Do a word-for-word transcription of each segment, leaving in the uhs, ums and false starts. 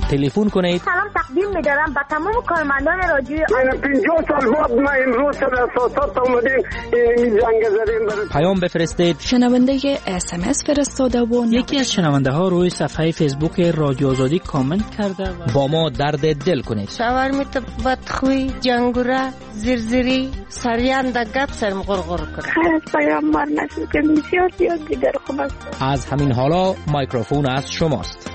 تلفن کنید. سلام تقدیم می‌دارم به تمام کارمندان رادیو. من پنجاه سال بعد ما امروز سر اساسات اومدیم این جنگ زدیم. پیام بفرستید. شنونده اس ام اس فرستاده و یکی از شنونده ها روی صفحه فیسبوک رادیو آزادی کامنت کرده و با ما درد دل کنید. شاورمیت بدخوی جنگوره زرزری سریان دا گپ سرم غرغر کنه. خیلی پیامبر نشد که بسیار زیاد دیگر خوب است. از همین حالا میکروفون از شماست.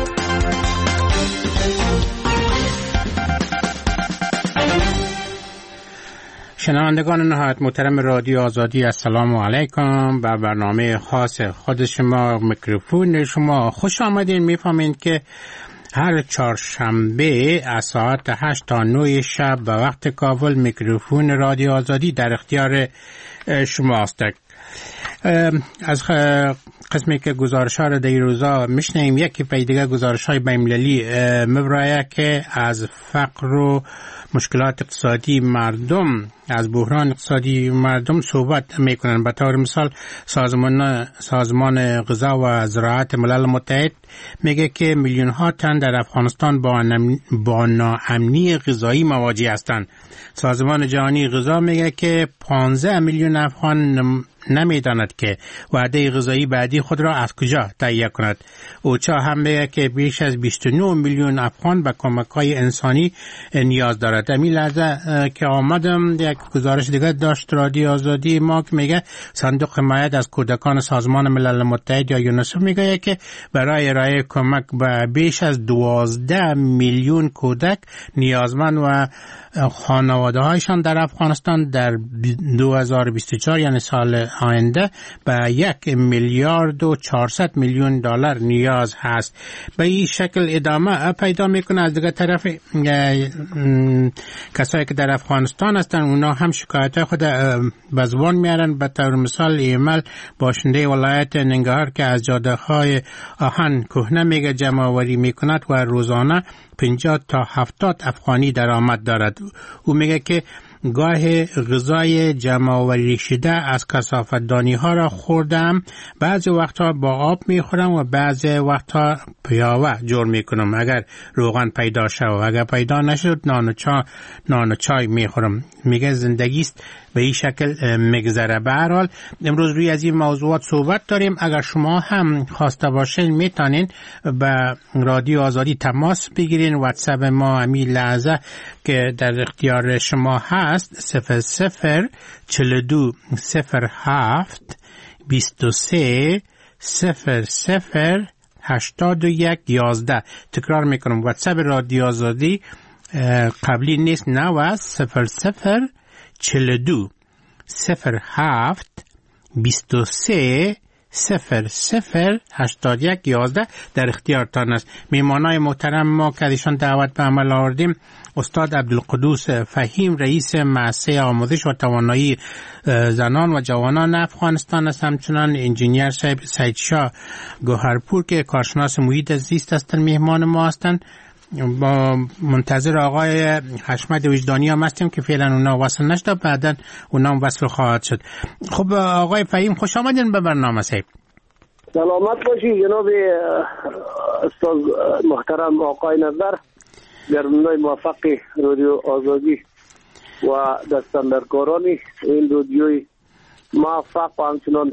شنوندگان نهایت محترم رادیو آزادی، السلام علیکم. به برنامه خاص خود شما میکروفون شما خوش آمدین. میفهمین که هر چهارشنبه از ساعت هشت تا نه شب به وقت کابل میکروفون رادیو آزادی در اختیار شماست. از قسمی که گزارش ها را در این روزا میشنیم، یکی پی دیگه گزارش های بین‌المللی مبرایه که از فقر و مشکلات اقتصادی مردم، از بحران اقتصادی مردم صحبت میکنن. به طور مثال سازمان سازمان غذا و زراعت ملل متحد میگه که میلیون ها تن در افغانستان با با ناامنی غذایی مواجه هستند. سازمان جهانی غذا میگه که پانزده میلیون افغان نمیداند که وعده غذایی بعدی خود را از کجا تهیه کند. اوچا هم میگه که بیش از بیست و نه میلیون افغان به کمک‌های انسانی نیاز دارد. در این لحظه که آمدم یک گزارش دیگه داشت رادیو آزادی ما که میگه صندوق حمایت از کودکان سازمان ملل متحد یا یونیسف میگه که برای ارائه کمک به بیش از دوازده میلیون کودک نیازمند و خانواده هایشان در افغانستان در دو هزار و بیست و چهار یعنی سال آینده به یک میلیارد و چهارصد میلیون دلار نیاز هست. به این شکل ادامه پیدا میکنه. از دیگه طرف کسایی که در افغانستان هستن اونا هم شکایت خود به زبان میارن. به طور مثال ایمل باشنده ولایت ننگرهار که از جاده های آهن کهنه میگه جمع آوری میکند و روزانه پنجاه تا هفتاد افغانی درآمد دارد. او میگه که گاه غذای جمع آوری شده از کثافت‌دانی ها را خوردم، بعضی وقتا با آب میخورم و بعضی وقتا پیاوه جور میکنم اگر روغن پیدا شد و اگر پیدا نشد نان و چای نان و چای میخورم. میگه زندگی است به این شکل مگذره. به هر حال امروز روی از این موضوعات صحبت داریم. اگر شما هم خواسته باشین میتونین به رادیو آزادی تماس بگیرین. واتساپ ما همین لحظه که در اختیار شما هست صفر صفر چهل و دو صفر هفت بیست و سه صفر صفر هشتاد و یک یازده. تکرار میکنم واتساپ رادیو آزادی قبلی نیست، نه، صفر صفر چهل و دو صفر هفت بیست و سه صفر صفر هشتاد یک یازده در اختیارتان است. میمانای محترم ما که ازشان دعوت به عمل آوردیم استاد عبدالقدوس فهیم رئیس مؤسسه آموزش و توانایی زنان و جوانان افغانستان است. همچنان انجینیر صاحب سید شاه گوهرپور که کارشناس محیط زیست هستند میهمان ما هستند. با منتظر آقای حشمت وجدانی هم هستیم که فعلا اونا وصل نشده، بعدا اونا هم وصل خواهد شد. خب آقای فهیم خوش آمدین به برنامه صاحب. سلامت باشی جناب استاد محترم آقای نظر، گرمنای موفق رادیو آزادی و دستاندرکارانی این رادیوی موفق و همچنان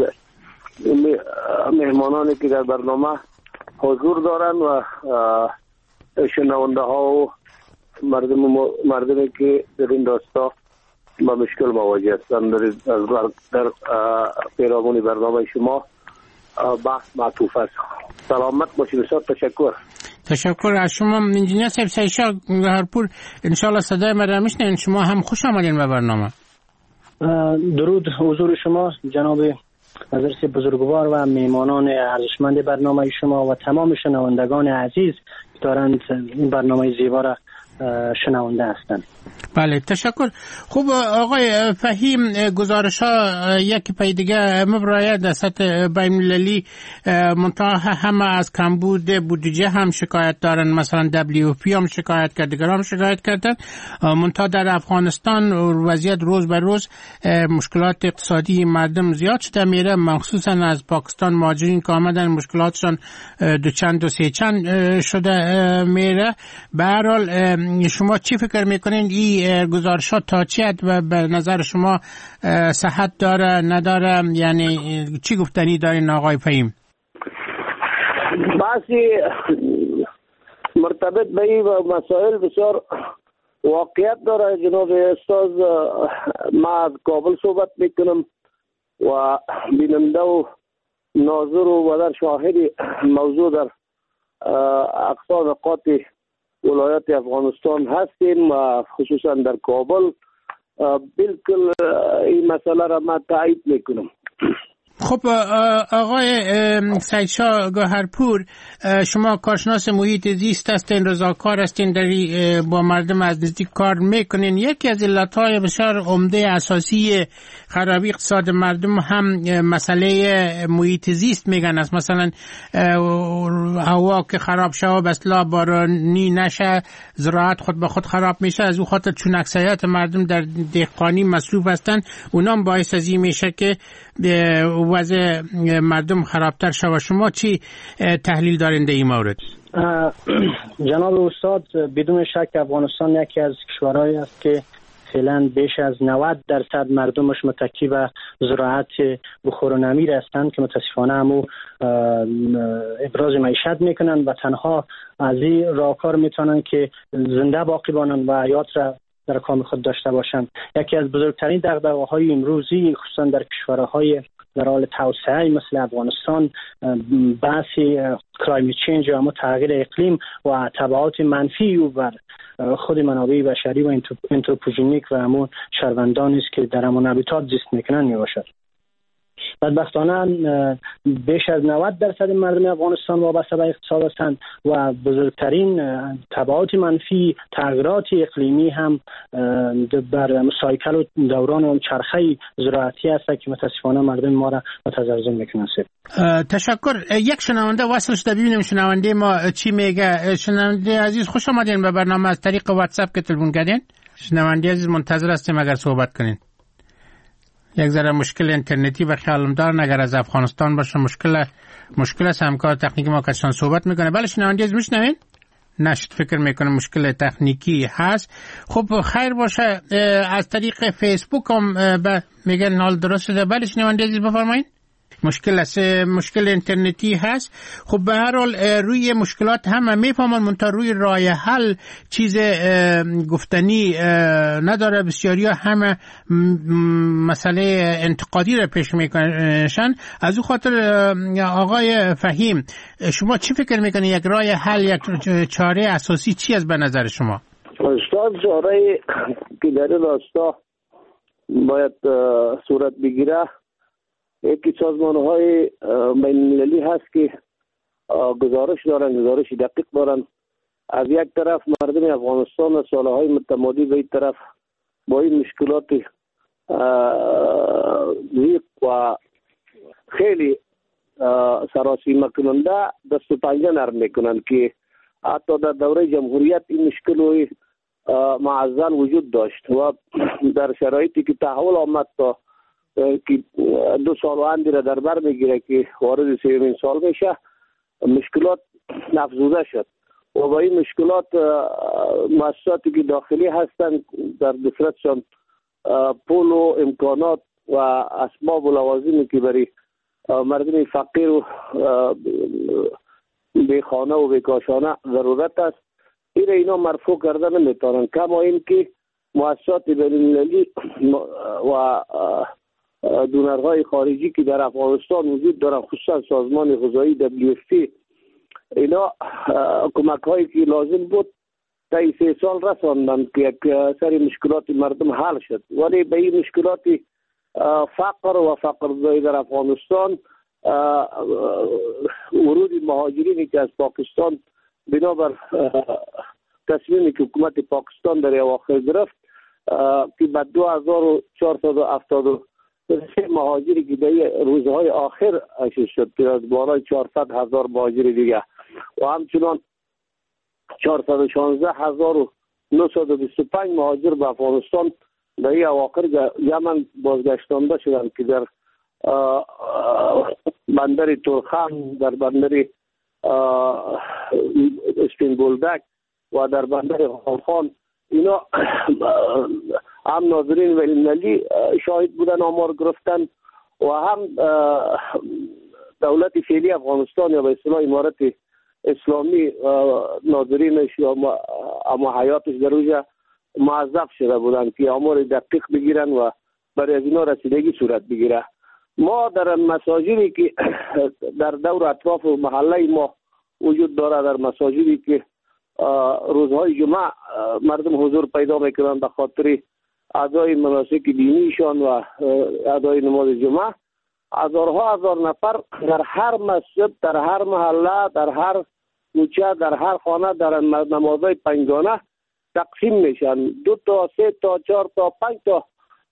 مهمانانی که در برنامه حضور دارن و شنونده ها و مردم مردمی که در این راستا با مشکل مواجه هستند. در در پیرامون برنامه شما بحث معطوف است. سلامت باشید. بسیار تشکر. تشکر از شما انجینیر صاحب سید شاه گوهرپور. ان شاء الله صدای ما را میشنوین. شما هم خوش آمدین به برنامه. درود حضور شما جناب حضرت بزرگوار و میهمانان ارجمند برنامه شما و تمام شنوندگان عزیز که دارند این برنامه زیبا را شنونده هستند. بله تشکر. خوب آقای فهیم، گزارش ها یکی پای دیگه مبرایت در سطح بین المللی منتها همه از کمبود بودجه هم شکایت دارن، مثلا دبلیو پی هم شکایت کرد، دیگر هم شکایت کردن. منتها در افغانستان وضعیت روز به روز مشکلات اقتصادی مردم زیاد شده میره، مخصوصا از پاکستان مهاجرین که آمدن مشکلاتشان دو چند و سه چند شده میره. به هر حال شما چی فکر میکنین این گزارشات تا چی حد و به نظر شما صحت داره نداره؟ یعنی چی گفتنی دارین آقای فهیم؟ بحثی مرتبط به این مسائل بسیار واقعیت داره جناب استاد. ما از کابل صحبت میکنم و بیننده و ناظر و در شاهد موضوع در اقصا نقاط ولایت افغانستان هستیم و خصوصا در کابل. بالکل این مسئله را من تایید میکنم. خب آقای سیدشاه گوهرپور، شما کارشناس محیط زیست هستین، رضاکار هستین، در با مردم از نزدیک کار میکنین. یکی از علتهای بسیار عمده اساسی خرابی اقتصاد مردم هم مسئله محیط زیست میگن است. مثلا هوا که خراب شه و اصلا بارانی نشه، زراعت خود به خود خراب میشه. از او خاطر چون اکثریت مردم در دهقانی مصروف هستن، اونام باعث از این میشه که وضع مردم خرابتر شود. شما چی تحلیل دارین در این مورد؟ جناب استاد، بدون شک افغانستان یکی از کشورهایی است که فعلا بیش از نود درصد مردمش متکی به زراعت بخور و نمیر هستند که متاسفانه همو ابراز معیشت میکنن و تنها از این راهکار میتونن که زنده باقی بانن و حیات را در کام خود داشته باشند. یکی از بزرگترین دغدغه‌های امروزی خصوصا در کشورهای در حال توسعه مثل افغانستان بحث کلایمت چینج یا همون تغییر اقلیم و تبعات منفی او بر خود منابع بشری و انتروپوژنیک و همون شهروندانی است که در همون هابیتات زیست میکنن میباشد. بدبختانه بیش از نود درصد مردم افغانستان وابسته به اقتصاد هستند و بزرگترین تبعات منفی تغییرات اقلیمی هم بر سایکل و دوران و چرخه زراعتی است که متاسفانه مردم ما را متزلزل میکنه. تشکر. یک شنونده وصل شده، ببینیم شنونده ما چی میگه. شنونده عزیز خوش آمدین به برنامه. از طریق واتساپ که تلفن کردین. شنونده عزیز منتظر هستیم اگر صحبت کنین. یک ذره مشکل اینترنتی و خیالم دارن اگر از افغانستان باشه مشکل مشکل است. همکار تکنیکی ما کسان صحبت میکنه. بله شنونده عزیز میشنوین؟ نشد فکر میکنه مشکل تکنیکی هست. خب خیر باشه. از طریق فیسبوک هم میگن حال درست شده. بله شنونده عزیز بفرمایید. مشکل است، مشکل اینترنتی هست. خب به هر حال روی مشکلات هم میفهمن، منتها روی راه حل چیز گفتنی نداره. بسیاری همه مسئله انتقادی را پیش میکنن. از او خاطر آقای فهیم شما چی فکر میکنید؟ یک راه حل، یک چاره اساسی چی است به نظر شما؟ استاد چاره که در راستا باید صورت بگیره یکی سازمان‌های بین‌المللی هست که گزارش دارن، گزارش دقیق دارن. از یک طرف مردم افغانستان و سالهای متمادی به این طرف با این مشکلات ضیق و خیلی سراسیمه کننده دست و پنجه نرم میکنن که حتی در دوره جمهوریت این مشکل معضل وجود داشت و در شرایطی که تحول آمد تا که دو سال و اندی را در بر میگیره که وارد سومین سال میشه، مشکلات افزوده شد و با این مشکلات مؤسساتی که داخلی هستند در نسبتشان پول و امکانات و اسباب و لوازمی که برای مردم فقیر و بیخانه و بیکاشانه ضرورت است، این اینا مرفوع کرده نمیتونن. کما این که مؤسسات بین‌المللی و دونرهای خارجی که در افغانستان وجود دارن، خصوصا سازمان غذایی دبلیو اف پی، اینا کمک هایی که لازم بود تا سه سال رساندن که یک سری مشکلات مردم حل شد، ولی به این مشکلات فقر و فقرزایی در افغانستان، ورود مهاجرینی که از پاکستان بنابر تصمیمی که حکومت پاکستان در اواخر گرفت که به دو هزار و چهارصد و هفتاد و سه مهاجری که در روزهای آخر اشاره شد که از بالای چهارصد هزار مهاجر دیگه و همچنان چهارصد و شانزده هزار و نهصد و بیست و پنج مهاجر به افغانستان در این اواخر یمن بازگشتانده شدند که در بندر تورخم، در بندر اسپین بولدک و در بندر خان اینا هم ناظرین المللی شاهد بودن، آمار گرفتن و هم دولت فعلی افغانستان یا به اصطلاح امارت اسلامی ناظرینش یا اما حیاتش در اوجه موظف شده بودن که آمار دقیق بگیرن و برای از اینا رسیدگی صورت بگیره. ما در مساجدی که در دور اطراف محله ما وجود داره، در مساجدی که روزهای جمعه مردم حضور پیدا میکنن به خاطر ادای مناسک دینیشان و ادای نماز جمعه، هزارها هزار نفر در هر مسجد، در هر محله، در هر کوچه، در هر خانه در نمازهای پنجگانه تقسیم میشن. دو تا، سه تا، چهار تا، پنج تا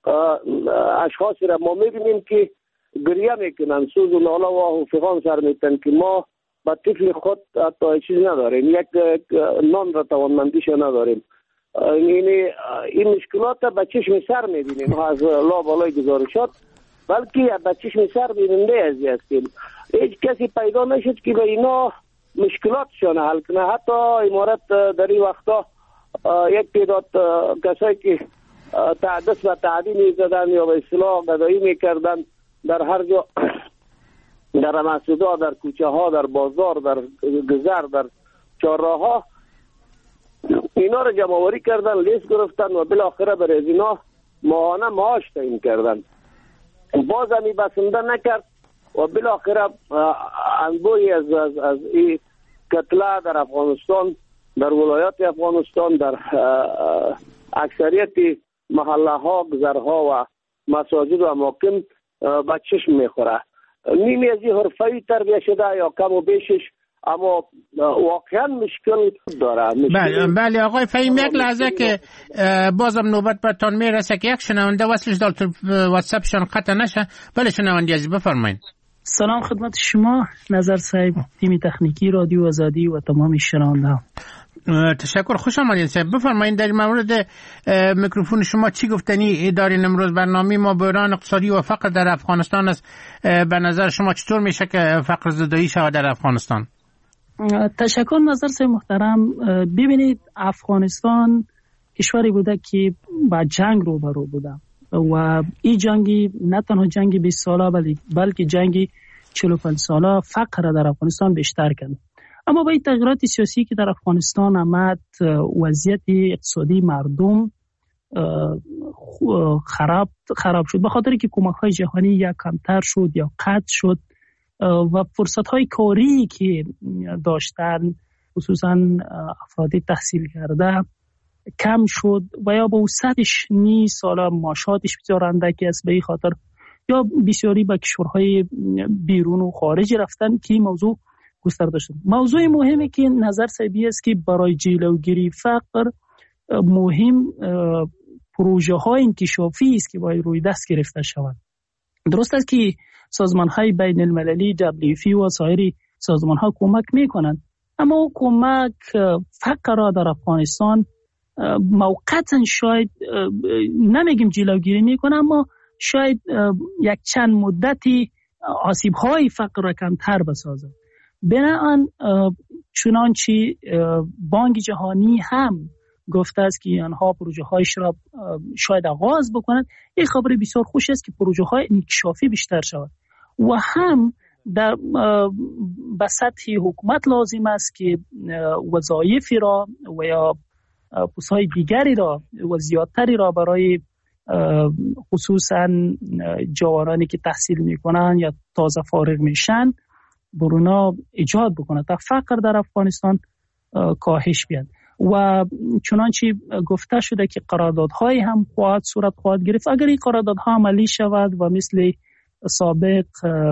اشخاصی را ما میبینیم که گریه میکنن، سوز و ناله و فغان سر میتن که ما با طفل خود حتی چیز نداریم، یک نان را توانمندیش نداریم. یعنی این مشکلات به چشم سر میبینیم از لا بالای گزارشات، بلکه به چشم سر بیننده ازی هستیم. هیچ کسی پیدا نشد که به اینا مشکلاتشان حل کنه. حتی امارت در این وقتا یک تعداد کسایی که تعدس و تعدی میزدن یا به اصطلاح گدایی میکردن در هر جا، در مسجدها، در کوچه ها، در بازار، در گذر، در چهارراه ها، اینا رو جمع آوری کردن، لیست گرفتن و بالاخره برای از اینا ماهانه معاش تعیین کردن. باز همی بسنده نکرد و بالاخره انبوهی از از از این قتله در افغانستان، در ولایات افغانستان، در اکثریت محله ها، گذرها و مساجد و اماکن به چشم میخوره. نیمی از این حرفه‌ای تربیه شده یا کم و بیشش، اما واقعا مشکل داره. بله بله آقای فهیم، یک لحظه که بازم نوبت برتان میرسه که یک شنونده وصلش دال تو واتساپشان قطع نشه. بله شنونده عزیز بفرمایید. سلام خدمت شما نظر صاحب، تیم تکنیکی رادیو آزادی و تمام شنونده. تشکر، خوش آمدید صاحب. بفرمایید در مورد میکروفون شما چی گفتنی دارین امروز؟ برنامه ما بحران اقتصادی و فقر در افغانستان است. به نظر شما چطور میشه که فقر زدایی شود در افغانستان؟ تشکر نظر صاحب محترم. ببینید افغانستان کشوری بوده که با جنگ روبرو بوده و این جنگی نه تنها جنگی بیست ساله بلکه جنگی چهل و پنج ساله فقر در افغانستان بیشتر کرد. اما با این تغییرات سیاسی که در افغانستان آمد، وضعیت اقتصادی مردم خراب خراب شد، به خاطر که کمک‌های جهانی یا کمتر شد یا قطع شد و فرصت‌های کاری که داشتن خصوصا افراد تحصیل کرده کم شد و یا با وسعتش نی سالا معاشاتش بسیار اندکی است. به این خاطر یا بسیاری به کشورهای بیرون و خارج رفتن که این موضوع گسترده شد. موضوع مهمی که نظر صاحبی است که برای جلوگیری فقر مهم پروژه های انکشافی است که باید روی دست گرفته شود. درست است که سازمان های بین المللی دبلیو اف و سایر سازمان ها کمک می کنند، اما کمک فقر را در افغانستان موقتا شاید نمیگیم جلوگیری می کنه، اما شاید یک چند مدتی آسیب های فقر را کمتر بسازد. بنابراین چنانچه بانک جهانی هم گفته است که آنها پروژه هایش را شاید آغاز بکنند، این خبر بسیار خوش است که پروژه های انکشافی بیشتر شود و هم در به سطح حکومت لازم است که وظایفی را و یا پست‌های دیگری را و زیادتری را برای خصوصا جوانانی که تحصیل میکنن یا تازه فارغ میشن برونا ایجاد بکنه تا فقر در افغانستان کاهش بیاد. و چنانچه گفته شده که قراردادهای هم خواهد صورت خواهد گرفت. اگر این قراردادها عملی شود و مثل سابق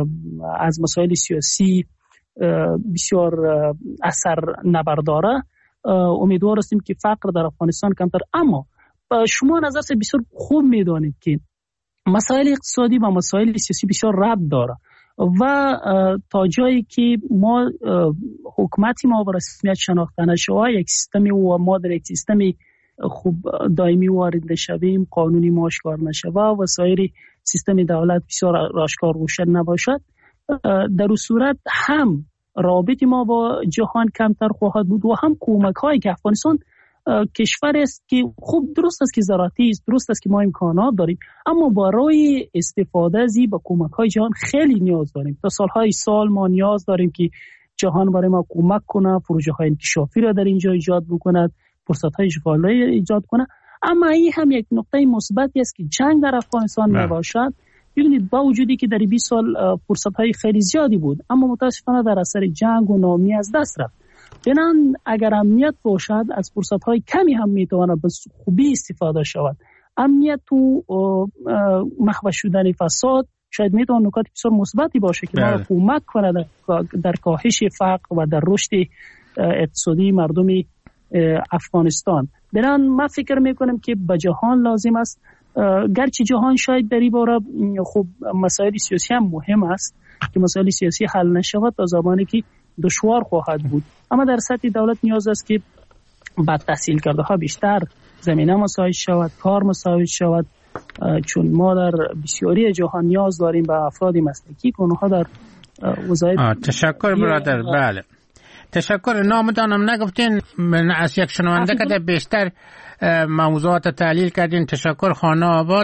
از مسائل سیاسی بسیار اثر نبرداره، امیدوار هستیم که فقر در افغانستان کمتر. اما شما نظر سے بسیار خوب میدانید که مسائل اقتصادی و مسائل سیاسی بسیار ربط داره و تا جایی که ما حکومتی ما به رسمیت شناخته نشود، یک سیستمی و ما در یک سیستمی خوب دائمی وارد نشویم، قانونی ما آشکار نشود و سایر سیستم دولت بسیار آشکار روشن نباشد، در اون صورت هم رابطه ما با جهان کمتر خواهد بود و هم کمک هایی که افغانستان کشور است که خوب درست است که زراعتی است، درست است که ما امکانات داریم، اما برای استفاده از این با کمک های جهان خیلی نیاز داریم. تا سالهای سال ما نیاز داریم که جهان برای ما کمک کنه، پروژه های انکشافی را در اینجا ایجاد بکند، فرصت های شغلی ایجاد کنه. اما این هم یک نقطه مثبتی است که جنگ در افغانستان نباشد. ببینید با وجودی که در بیست سال فرصت های خیلی زیادی بود، اما متاسفانه در اثر جنگ و ناامنی از دست رفت. بنان اگر امنیت باشد از فرصت های کمی هم میتونه به خوبی استفاده شود. امنیت و محو شدن فساد شاید میتونه نکات بسیار مثبتی باشه که ما را کمک کنه در, در کاهش فقر و در رشد اقتصادی مردم افغانستان. بنان من فکر میکنم که به جهان لازم است، گرچه جهان شاید در این باره خب مسائل سیاسی هم مهم است که مسائل سیاسی حل نشود تا زمانی که دشوار خواهد بود، اما در سطح دولت نیاز است که بعد تحصیل کرده ها بیشتر زمینه مساعد شود، کار مساعد شود، چون ما در بسیاری جهان نیاز داریم به افراد مسلکی که اونها در وظایف. تشکر برادر. بله تشکر. نامدانم نگفتین از یک شنونده که بیشتر موضوعات تحلیل کردین. تشکر. خانه آباد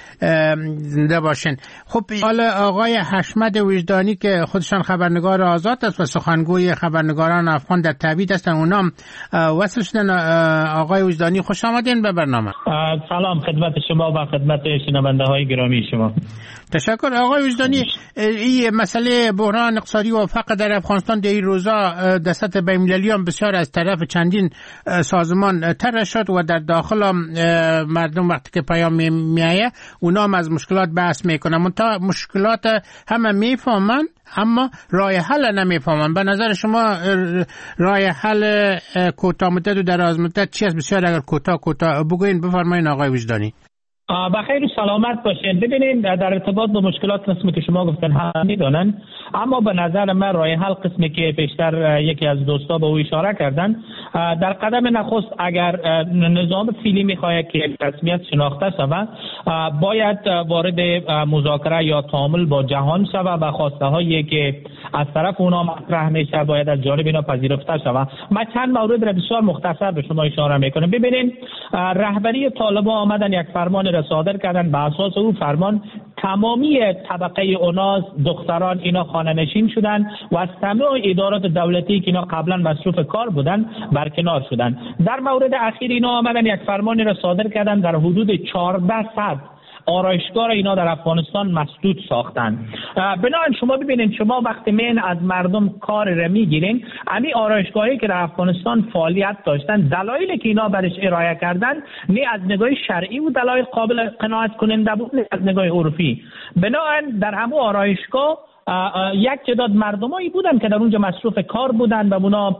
زنده باشین. خب حالا آقای حشمت وجدانی که خودشان خبرنگار آزاد است و سخنگوی خبرنگاران افغان در تبعید هستند، اونام وصل شدن. آقای وجدانی خوش آمدین به برنامه. سلام خدمت شما و خدمت شنونده های گرامی شما. تشکر. آقای وجدانی، این مسئله بحران اقتصادی و فقر در افغانستان در این روزا در سطح بین‌المللی هم بسیار از طرف چندین سازمان طرح شد و در داخل مردم وقتی که پیام میآید اونا هم از مشکلات بحث میکنن. منتها مشکلات همه میفهمن اما راه حل نمیفهمن. به نظر شما راه حل کوتاه مدت و دراز مدت چی است؟ بسیار اگر کوتاه کوتاه بگوین بفرمایید آقای وجدانی. بخیر و سلامت باشین. ببینید در ارتباط با مشکلات قسمی که شما گفتن هم میدونن، اما به نظر من راه حل قسمی که پیشتر یکی از دوستا به او اشاره کردن، در قدم نخست اگر نظام فعلی میخواهد که رسمیت شناخته شود، باید وارد مذاکره یا تعامل با جهان شود و خواسته هایی که از طرف اونا مطرح میشه باید از جانب اینا پذیرفته شود. من چند مورد را بسیار مختصر به شما اشاره میکنم. ببینید رهبری طالبان آمدن یک فرمان را صادر کردن، به اساس او فرمان تمامی طبقه اوناس دختران اینا خانه نشین شدن و از تمام ادارات دولتی که اینا قبلا مصروف کار بودن برکنار شدن. در مورد اخیر اینا آمدن یک فرمانی را صادر کردن در حدود چهارده صد آرایشگاه اینا در افغانستان مسدود ساختن. بنابراین شما ببینید شما وقتی مین از مردم کار را میگیرین، امی آرایشگاهی که در افغانستان فعالیت داشتن دلایلی که اینا برش ارائه کردن نه از نگاه شرعی و دلایل قابل قناعت کننده بود نه از نگاه عرفی. بنابراین در همون آرایشگاه یک تعداد مردمایی بودن که در اونجا مصروف کار بودن و اونا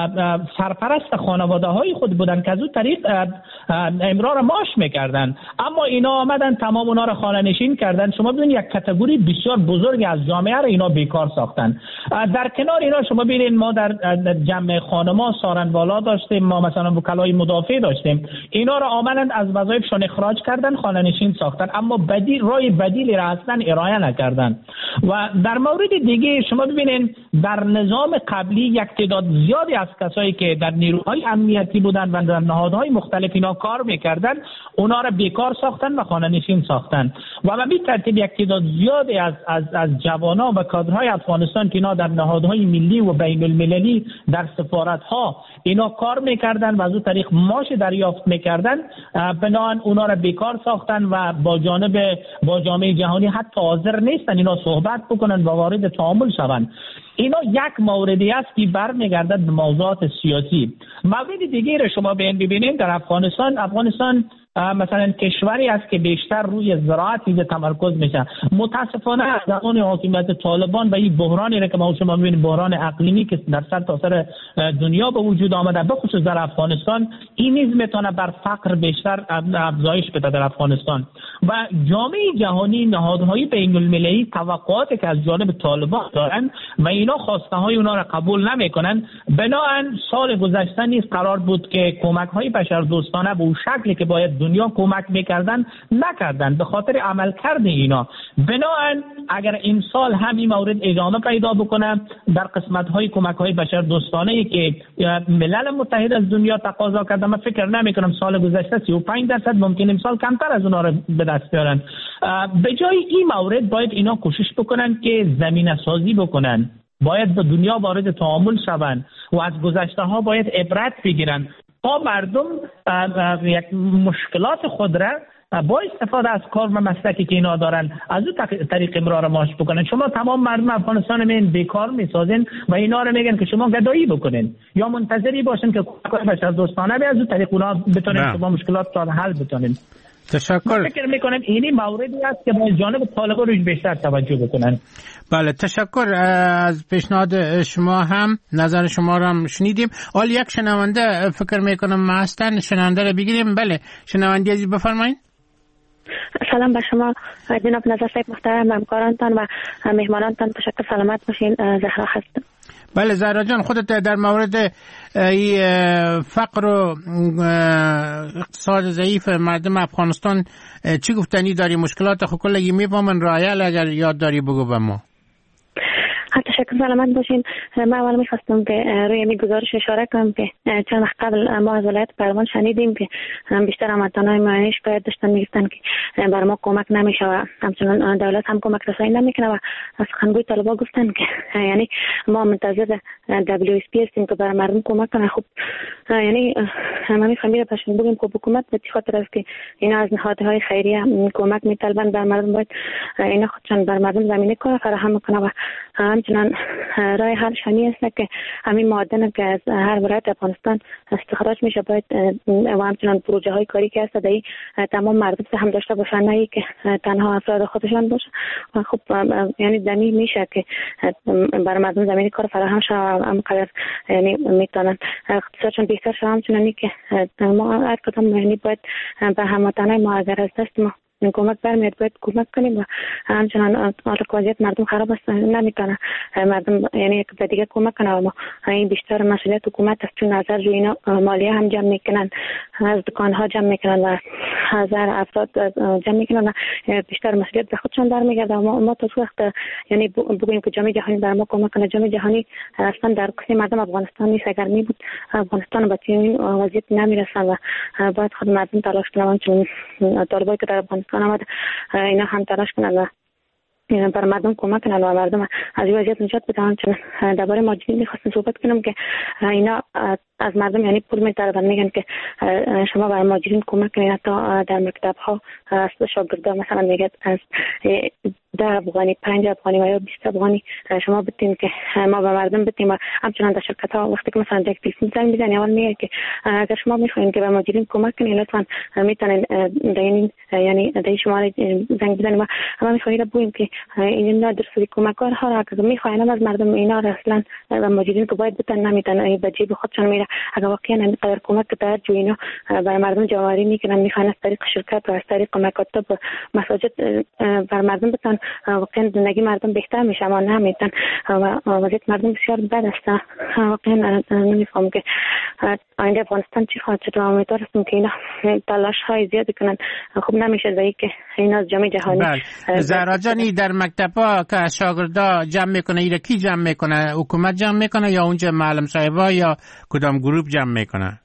سرپرست خانواده های خود بودن که از اون طریق امرار معاش میکردن، اما اینا آمدن تمام اونا را خانه نشین کردن. شما ببینید یک کاتگوری بسیار بزرگی از جامعه را اینا بیکار ساختن. در کنار اینا شما ببینید ما در جمع خانما سارنوالا داشتیم، ما مثلا وکلای مدافع داشتیم، اینا را آمدن از وظایفشون اخراج کردن، خانه نشین ساختن، اما بدیل رای بدیلی را اصلا ارائه نکردن. و در مورد دیگه شما ببینید در نظام قبلی یک تعداد زیادی از کسایی که در نیروهای امنیتی بودن و در نهادهای مختلف اینا کار میکردن اونا را بیکار ساختن و خانه نشین ساختن و به این ترتیب یک تعداد زیادی از از از جوانان و کادرهای افغانستان که اینا در نهادهای ملی و بین المللی در سفارت‌ها اینا کار میکردن و از اون طریق معاش دریافت میکردن، بنابراین اونا را بیکار ساختن و با جانب با جامعه جهانی حتی حاضر نیستن اینا صحبت بکنن و وارد تعامل شوند. اینا یک موردی است که برمیگردد به موضوعات سیاسی. مورد دیگه را شما ببینید در افغانستان افغانستان مثلا کشوری است که بیشتر روی زراعت چیز تمرکز میشه. متاسفانه از زمان حکومت طالبان و این بحرانی را که ما شما میبینیم، بحران اقلیمی که در سرتاسر دنیا به وجود آمده، به خصوص در افغانستان، این نیز میتونه بر فقر بیشتر افزایش بده در افغانستان. و جامعه جهانی، نهادهای بین المللی توقعاتی که از جانب طالبان دارن و اینا خواسته های اونا را قبول نمیکنن، بنابراین سال گذشته نیز قرار بود که کمک های بشر دوستانه به اون شکلی که باید دنیا کمک میکردن نکردن به خاطر عملکرد اینا. بنابراین اگر این سال هم این مورد ادامه پیدا بکنه در قسمت های کمک های بشر دوستانه که ملل متحد از دنیا تقاضا کرده، من فکر نمی کنم سال گذشته سی و پنج درصد، ممکن امسال کمتر از اونها رو به دست بیارن. به جای این مورد باید اینا کوشش بکنن که زمینه سازی بکنن، باید به دنیا وارد تعامل شوند و از گذشته ها باید عبرت بگیرن تا مردم یک مشکلات خود را با استفاده از کار و مسلکی که اینا دارن از اون طریق امرار معاش بکنن. شما تمام مردم افغانستان میین بیکار میسازین و اینا رو میگن که شما گدایی بکنین یا منتظری باشین که کمک بشر دوستانه به از اون طریق اونا بتونین شما مشکلات را حل بتونین. تشکر. فکر میکنم اینی موردی است که باید جانب طالبان روش بیشتر توجه بکنن. بله، تشکر از پیشنهاد شما، هم نظر شما را هم شنیدیم. حالا یک شنونده فکر میکنم ما هستن، شنونده را بگیریم. بله، شنونده عزیز بفرمایید. سلام به شما جناب نظر صاحب محترم، همکارانتان و مهمانانتان، تشکر، سلامت باشین. زهرا هستم. بله زهرا جان، خودت در مورد فقر و اقتصاد ضعیف مردم افغانستان چی گفتنی داری؟ مشکلات خود کلگی میفهمن رایل، اگر یاد داری بگو به ما. تشکر، سلامت باشین. من اول میخواستم که روی می گزارش اشاره کنم که چند وقت قبل ما از ولایت پروان شنیدیم که بیشتر هموطنان ما شکایت داشتن، میگفتن که بر ما کمک نمیشه و همچنان دولت هم کمک رسانی نمیکنه و از سخنگوی طالبان گفتن که یعنی ما منتظر دبلیو اس پی هستیم که بر مردم کمک کنه. خب یعنی ما میخوایم باشیم بگیم که حکومت به خاطر است که اینا از نهادهای خیریه کمک میطلبن، بر مردم باید اینا خودشان بر مردم زمینه کار فراهم کنه و همچنان رای حل شنی است که همین معدن که از هر ولایت افغانستان استخراج میشه باید و همچنان پروژه های کاری که هست دایی تمام مردم هم داشته باشن، نه که تنها افراد خودشان باشه. خب یعنی دمی میشه که بر مردم زمینی کار فراهم شه و همقدر یعنی میتونن اقتصادشون بهتر شه. همچنانی که ما هر کدام یعنی باید به هموطنای ما اگر از دست ما کمک برمیاد باید کمک کنیم و همچنان وضعیت مردم خراب است، نمیتونه مردم یعنی به دیگه کمک کنه و ما این بیشتر مسئولیت حکومت است، چون نظر روی اینا مالیه هم جمع میکنن، از دکان ها جمع میکنن و هزار افراد جمع میکنن و بیشتر مسئولیت به خودشان برمیگرده و ما ما تا وقت یعنی بگوییم که جامعه جهانی بر ما کمک کنه. جامعه جهانی اصلا در کسی مردم افغانستان نیست، اگر می بود افغانستان به این وضعیت نمیرسن و باید خود مردم تلاش کنن، چون طالبایی که در افغانستان آمد اینا هم تلاش کنن و بر مردم کمک کنن و مردم از این وضعیت نجات بدن. چون درباره ماجرین میخواستم صحبت کنم که اینا از مردم یعنی پول میطلبن، میگن که شما بر ماجرین کمک کنید. حتی در مکتب ها از شاگردا مثلا میگه از ده افغانی، پنج افغانی و یا بیست افغانی شما بدین که ما به مردم بدیم. و همچنان در شرکت ها وقتی که مثلا یک تلفن زنگ میزنی اول میگه که اگر شما میخواین که به ماجرین کمک کنید لطفا میتونین دین یعنی دای شما زنگ بزنید و ما میخوایم بگوییم که اینا درستی کمکار ها را که میخواین از مردم اینا اصلا به ماجرین که باید بتن نمیتونن به جیب خودشان میره. اگر واقعا اینقدر کمک در جو اینا بر مردم جواری میکنن، میخوان از طریق شرکت و از طریق مکاتب مساجد بر مردم بتن واقعا زندگی مردم بهتر میشه، اما نمیتن و وضعیت مردم بسیار بد است. واقعا نمیفهم که آینده افغانستان چی خواهد شد و امیدوار هستم که اینا تلاش های زیادی کنن. خوب نمیشه زایی که اینا از جامعه جهانی. زهرا جانی در مکتب ها که شاگردا جمع میکنه، اینا کی جمع میکنه؟ حکومت جمع میکنه یا اونجا معلم صاحبا یا کدام گروه جمع میکنه؟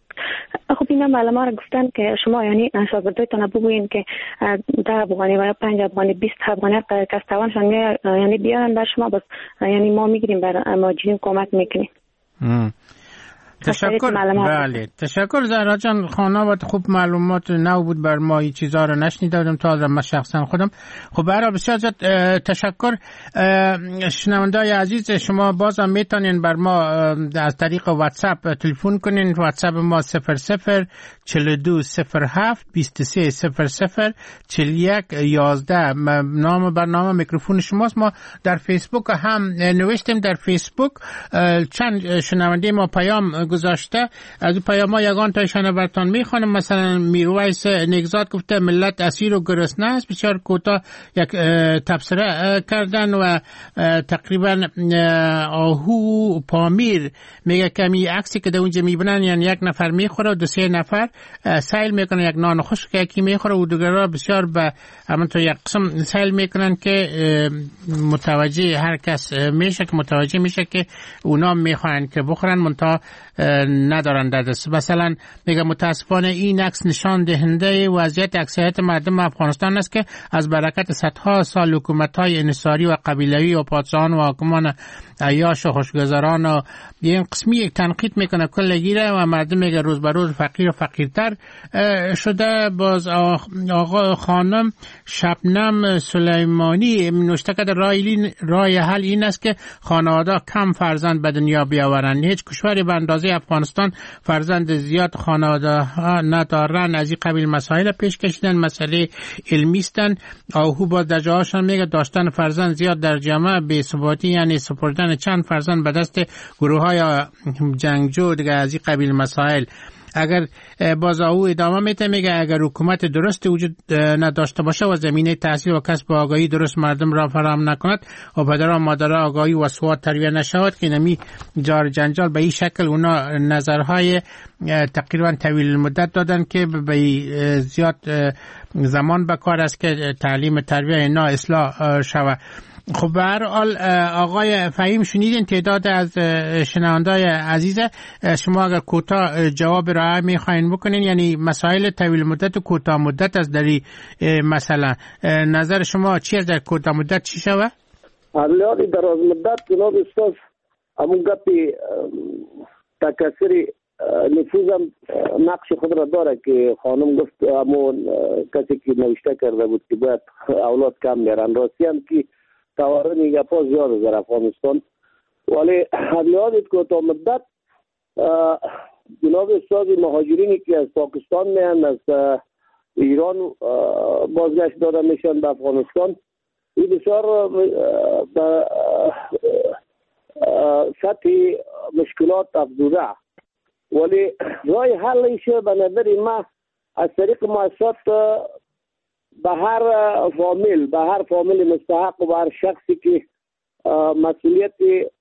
خب اینا معلمان را گفتن که شما یعنی شاگردایتان بگوین که ده افغانی و یا پنج افغانی، بیست افغانی که توانشان یعنی بیارن بر شما، بس یعنی ما میگیریم بر ماجرین کمک میکنیم. تشکر. بله تشکر زهرا جان. خانوات خوب معلومات نو بود بر ما، این چیزا رو نشنیدم تا من شخصا خودم. خب برای بسیار زیاد تشکر. شنوندای عزیز شما بازم میتونین بر ما از طریق واتساپ تلفن کنین. واتساپ ما صفر صفر چهل و دو صفر هفت بیست و سه صفر صفر چهل و یک یازده. نام برنامه میکروفون شماست. ما در فیسبوک هم نوشتیم، در فیسبوک چند شنونده ما پیام گذاشته. از این پیام ها یگان تایشان براتون میخوانم. مثلا میرویس نگزاد گفته ملت اسیر و گرسنه است. بسیار کوتاه یک تبصره کردن و تقریبا آهو پامیر میگه که می عکسی که در اونجا میبینن یعنی یک نفر میخوره و دو سه نفر سیل میکنه، یک نان خشک یکی میخوره و دیگرها بسیار به همونطور یک قسم سیل میکنن که متوجه هر کس میشه که متوجه میشه که اونا میخوان که بخورن منتها ندارن در دست. مثلا میگه متاسفانه این عکس نشان دهنده وضعیت اکثریت مردم افغانستان است که از برکت صدها سال حکومت‌های انحصاری و قبیله‌ای و پادشاهان و حاکمان عیاش و خوشگذران و این قسمی تنقید میکنه کلگیره و مردم میگه روز به روز فقیر و فقیرتر شده. باز آقا خانم شبنم سلیمانی نوشته که رای حل این است که خانواده کم فرزند به دنیا بیاورند. هیچ کشوری به اندازه افغانستان فرزند زیاد خانواده ها ندارن. از این قبیل مسائل پیش کشیدن، مسئله علمی استن. آهو با در جاهاشان میگه داشتن فرزند زیاد در جامعه بی ثباتی یعنی سپردن چند فرزند به دست گروه های جنگجو دیگه از این قبیل مسائل. اگر باز او ادامه میته میگه اگر حکومت درست وجود نداشته باشه و زمینه تحصیل و کسب آگاهی درست مردم را فراهم نکند و پدر و مادر آگاهی و سواد تربیت نشود که نمی جار جنجال به این شکل اونا نظرهای تقریبا طویل مدت دادن که به زیاد زمان به کار است که تعلیم تربیت اینا اصلاح شود. خب به هر حال آقای فهیم شنیدین تعداد از شنوندای عزیز. شما اگر کوتاه جواب را میخواین بکنین، یعنی مسائل طویل مدت و کوتاه مدت از دری مثلا نظر شما چی از در کوتاه مدت چی شوه؟ حالی دراز مدت جناب استاد همون گپی تکثیر نفوذم نقش خود را داره که خانم گفت همون کسی که نوشته کرده بود که باید اولاد کم بیارن. راستی هم که توارن گپا زیاد در افغانستان، ولی حالیات کوتاه مدت جناب استاد مهاجرینی که از پاکستان میان از ایران بازگشت داده میشن به افغانستان، این بسیار به سطح مشکلات افزوده. ولی رای حلش به نظر ما از طریق مؤسسات به هر فامیل به هر فامیل مستحق و به هر شخصی که مسئولیت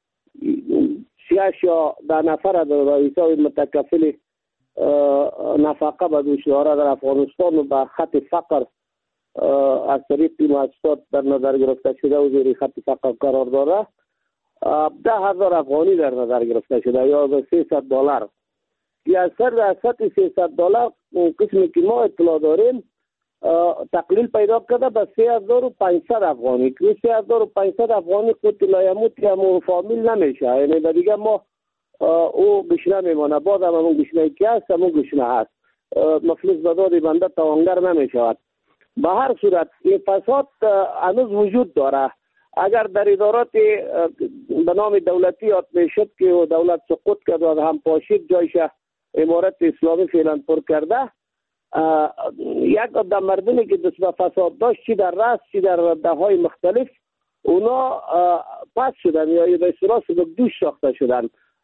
سیاش یا ده نفر در رئیسای متکفل نفقه به دوش داره در افغانستان و به خط فقر از طریق مؤسسات در نظر گرفته شده و زیر خط فقر قرار داره، ده هزار افغانی در نظر گرفته شده یا به سیصد دلار. که از سر از سطح سیصد دلار قسمی که ما اطلاع داریم تقلیل پیدا کرده به سه هزار و پانصد افغانی که سه هزار و پانصد افغانی قوت لایموت همون فامیل نمیشه، یعنی در دیگه ما او گشنه میمانه، بعد هم همون گشنه که هست همون گشنه هست، مفلس بداری بنده توانگر نمیشود. به هر صورت این فساد هنوز وجود داره. اگر در ادارات به نام دولتی یاد میشد که دولت سقوط کرد و هم پاشید جایش امارت اسلامی فعلا پر کرده، یک عده مردمی که دست به فساد داشت چی در رأس چی در دههای مختلف اونا پس شدن یا به اصطلاح سبکدوش ساخته شدن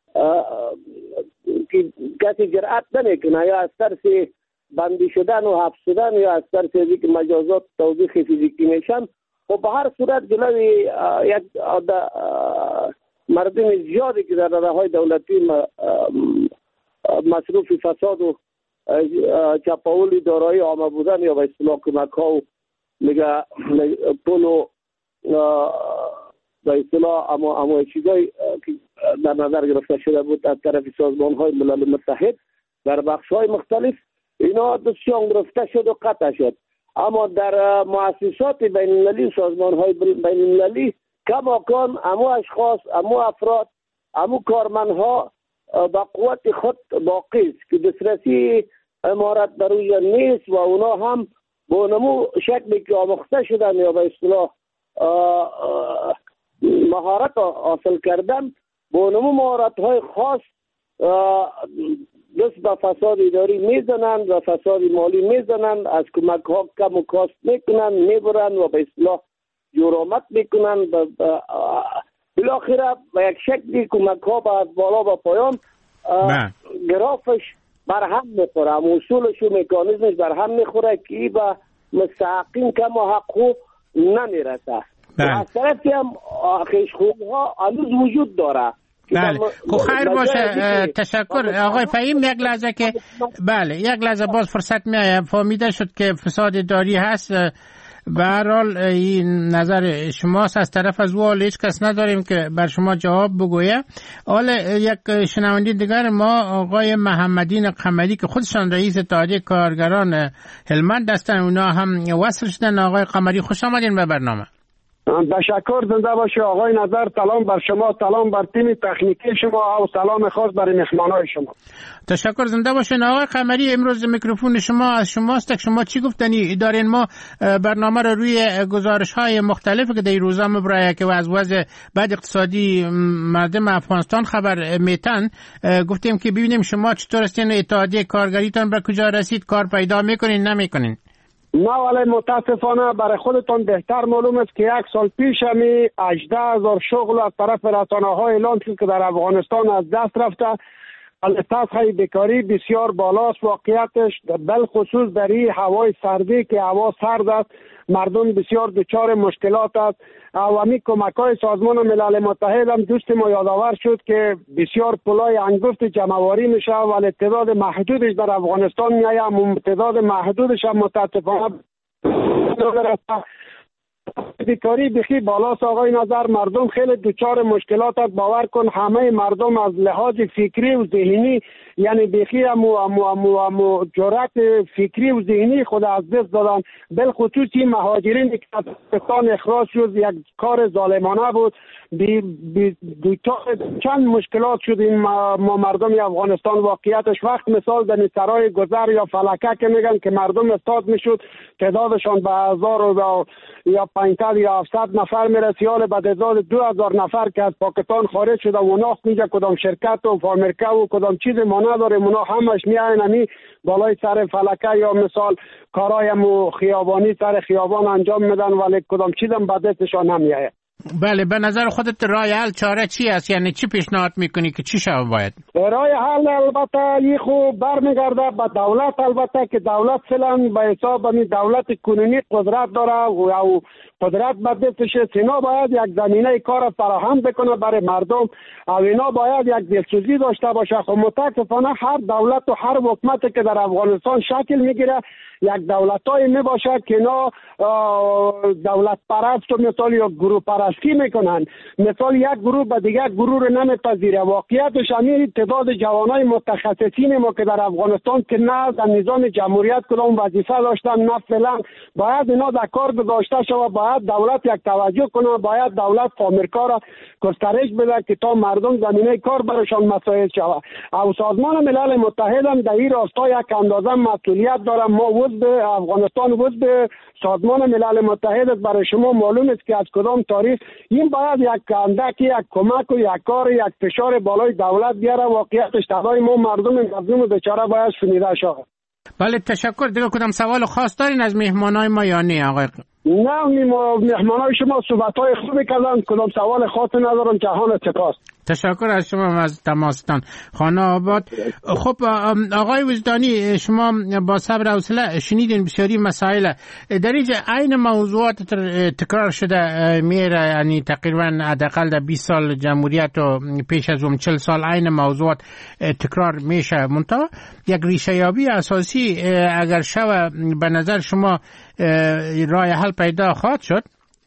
که کسی جرأت نمیکنه یا از ترس بندی شدن و حبس شدن یا از ترس از اینکه مجازات توضیح فیزیکی میشن. خب به هر صورت جلوی یک عده مردم زیادی که در دههای دولتی مصروف فساد و چپاول دارایی عامه بودن یا به اصطلاح کمک ها و میگه پول و به اصطلاح اما اما چیزایی که در نظر گرفته شده بود از طرف سازمان های ملل متحد در بخش های مختلف، اینا دستشان گرفته شد و قطع شد. اما در مؤسسات بین المللی سازمان های بین المللی کماکان امو اشخاص امو افراد امو کارمندها با قوت خود باقی است که دسترسی امارت در روی نیست و اونا هم با نمو شکلی که آموخته شدن یا به اصطلاح مهارت حاصل کردن با نمو مهارت های خاص دست به فساد اداری میزنند و فساد مالی میزنند، از کمک ها کم و کاست میکنند، میبرند و به اصطلاح جرامت میکنند. بالاخره به یک شکلی کمک ها به از بالا و پایان گرافش برهم میخوره، اصولش و مکانیزمش برهم میخوره که به مستحقین کم و حقوق نمیرسه. از طرفی هم خیشخوب ها هنوز وجود داره. بله خب خیر باشه، تشکر آقای فهیم. یک لحظه که بله یک لحظه باز فرصت میایم. فهمیده شد که فساد اداری هست. به هر حال این نظر شماست. از طرف از وال هیچ کس نداریم که بر شما جواب بگویه. حالا یک شنونده دیگر ما آقای محمدین قمری که خودشان رئیس اتحادیه کارگران هلمند هستند، اونا هم وصل شدن. آقای قمری خوش آمدین به برنامه. تشکر، زنده باشه آقای نظر. سلام بر شما، سلام بر تیم تکنیکی شما و سلام خاص برای مهمانای شما. تشکر، زنده باشین. آقای قمری امروز میکروفون شما از شماست که شما چی گفتنی دارین؟ ما برنامه رو روی گزارش های مختلف که در روزا مبرایه که از وضع بد اقتصادی مردم افغانستان خبر میتن گفتیم که ببینیم شما چطور هستین، اتحادیه کارگریتان به کجا رسید، کار پیدا میکنین نمیکنین؟ نه ولی متاسفانه برای خودتان بهتر معلوم است که یک سال پیش همی هجده هزار شغل از طرف رسانه ها اعلان شد که در افغانستان از دست رفته. سطح بیکاری بسیار بالاست واقعیتش، بالخصوص در این هوای سردی که هوا سرد است مردم بسیار دچار مشکلات است. و همین کمک‌های سازمان ملل متحد هم دوست ما یادآور شد که بسیار پلای انگفت جمع‌آوری میشه ولی تعداد محدودش در افغانستان میاد، تعداد محدودش هم متاسفانه بیکاری بخی بالاست. آقای نظر مردم خیلی دچار مشکلات است. باور کن همه مردم از لحاظ فکری و ذهنی یعنی بخی هم و جرأت فکری و ذهنی خود از دست دادن. بالخصوص این مهاجرین که از پاکستان اخراج شد یک کار ظالمانه بود. بی بی چند مشکلات شد این ما مردم افغانستان. واقعیتش وقت مثال در سرای گذر یا فلکه که میگن که مردم استاد میشد تعدادشان به هزار و یا پانصد یا هفتصد نفر میرسید، حالا به تعداد دو هزار نفر که از پاکستان خارج شده و اونا اینجا کدام شرکت و فامریکا و کدام چیز ما نداره، اونا همش میاین همی بالای سر فلکه یا مثال کارای مو خیابانی سر خیابان انجام میدن ولی کدام چیزم به دستشان نمیاد. بله، به نظر خودت راه حل چاره چی است؟ یعنی چی پیشنهاد میکنی که چی شود باید؟ راه حل البته این خوب برمیگرده به دولت، البته که دولت فعلا به حساب همین دولت کنونی قدرت داره و قدرت به دستشه. اینا باید یک زمینه کار فراهم بکنه برای مردم و اینا باید یک دلسوزی داشته باشه. خب متاسفانه هر دولت و هر حکومتی که در افغانستان شکل میگیره یک دولتایی می باشد که اینا دولت پرست و مثال یا گروه پرستی میکنن، مثال یک گروه به دیگر گروه رو نمیپذیره. واقعیتش همین تعداد جوانای متخصصین ما که در افغانستان که نه در نظام جمهوریت کدام وظیفه داشتن نه فعلا باید اینا در کار گذاشته شود. باید دولت یک توجه کنه، باید دولت آمریکا را گسترش بده که تا مردم زمینه کار براشان مساعد شود. او سازمان ملل متحد هم در این راستا یک اندازه مسئولیت داره. ما عضو افغانستان عضو سازمان ملل متحد برای شما معلوم است که از کدام تاریخ این باید یک اندک یک کمک و یک کار یک فشار بالای دولت بیاره. واقعیتش صدای ما مردم مظلوم بیچاره باید شنیده شود. بله تشکر. دیگه کدام سوال خاص دارین از مهمانای ما یا نه آقای؟ نه مهمانای شما صحبت‌های خوبی کردن، کدام سوال خاصی ندارم. جهان سپاس. تشکر از شما از تماستان خانه آباد. خب آقای وجدانی، شما با صبر و حوصله شنیدین بسیاری مسائل در اینجا عین موضوعات تکرار شده میره، یعنی تقریبا حداقل در بیست سال جمهوریت و پیش از اون چهل سال عین موضوعات تکرار میشه. منتها یک ریشه یابی اساسی اگر شوه به نظر شما راه حل پیدا خواهد شد؟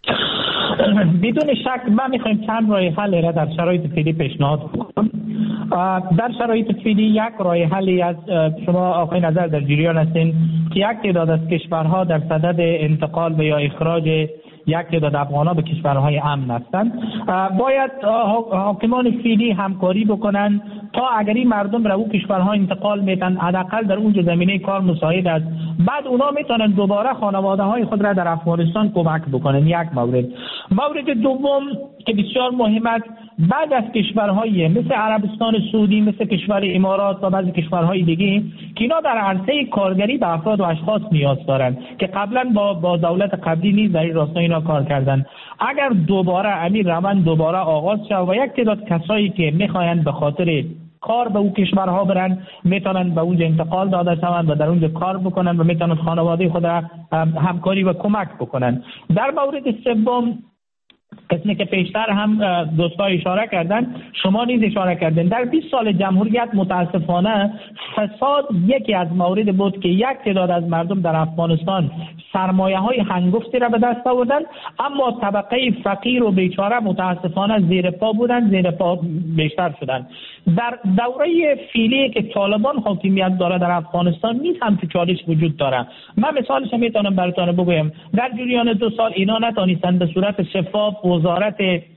بدون شک ما میخوایم چند راه حل را در شرایط فعلی پیشنهاد کنیم. در شرایط فعلی یک راه حلی از شما آقای نظر در جریان هستین که یک تعداد از کشورها در صدد انتقال و یا اخراج یک تعداد افغان‌ها به کشورهای امن هستند. باید حاکمان فعلی همکاری بکنن تا اگر این مردم را او کشورها انتقال میدن حداقل در اونجا زمینه کار مساعد است، بعد اونا میتونن دوباره خانواده های خود را در افغانستان کمک بکنن. یک مورد. مورد دوم که بسیار مهم است، بعد از کشورهای مثل عربستان سعودی، مثل کشور امارات و بعضی کشورهای دیگه که اینا در عرصه کارگری به افراد و اشخاص نیاز دارند که قبلا با با دولت قبلی نیز در این راستا اینا کار کردن، اگر دوباره امیر روند دوباره آغاز شود و یک تعداد کسایی که میخواین به خاطر کار به او کشورها برن میتونن به اونجا انتقال داده شوند و در اونجا کار بکنن و میتونن خانواده خود را همکاری و کمک بکنن. در مورد سوم، قسمی که پیشتر هم دوستا اشاره کردن، شما نیز اشاره کردن، در بیست سال جمهوریت متاسفانه فساد یکی از موارد بود که یک تعداد از مردم در افغانستان سرمایه های هنگفتی را به دست آوردن، اما طبقه فقیر و بیچاره متاسفانه زیر پا بودن، زیر پا بیشتر شدن. در دوره فعلی که طالبان حاکمیت داره در افغانستان نیز هم تو چالش وجود داره. من مثالش میتونم براتون بگویم، در جریان دو سال اینا نتونستن به صورت شفاف وزارت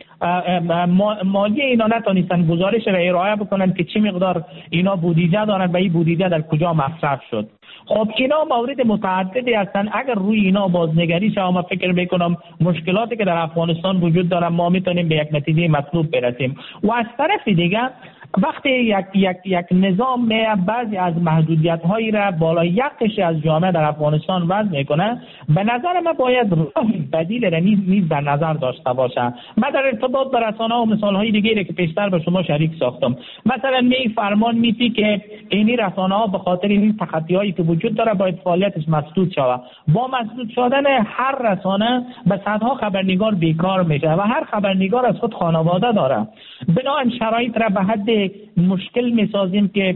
مالی اینا نتونستن گزارش را ارائه بکنن که چه مقدار اینا بودجه دارن و این بودجه در کجا مصرف شد. خب اینا مورد متعددی هستن. اگر روی اینا بازنگری شه، ما فکر میکنم مشکلاتی که در افغانستان وجود داره ما میتونیم به یک نتیجه مطلوب برسیم. و از طرف دیگه وقتی یک یک یک نظام بعضی از محدودیت هایی را بالای یک قشر از جامعه در افغانستان وضع میکنه، به نظر من باید راه بدیل را نیز نیز در نظر داشته باشه. من در ارتباط با رسانه و مثال های دیگری که پیشتر به شما شریک ساختم، مثلا می فرمان میتی که اینی رسانه ها به خاطر این تخطی هایی که وجود داره باید فعالیتش مسدود شود. با مسدود شدن هر رسانه به صدها خبرنگار بیکار میشه و هر خبرنگار از خود خانواده داره. بنابراین شرایط را به حد مشکل میسازیم که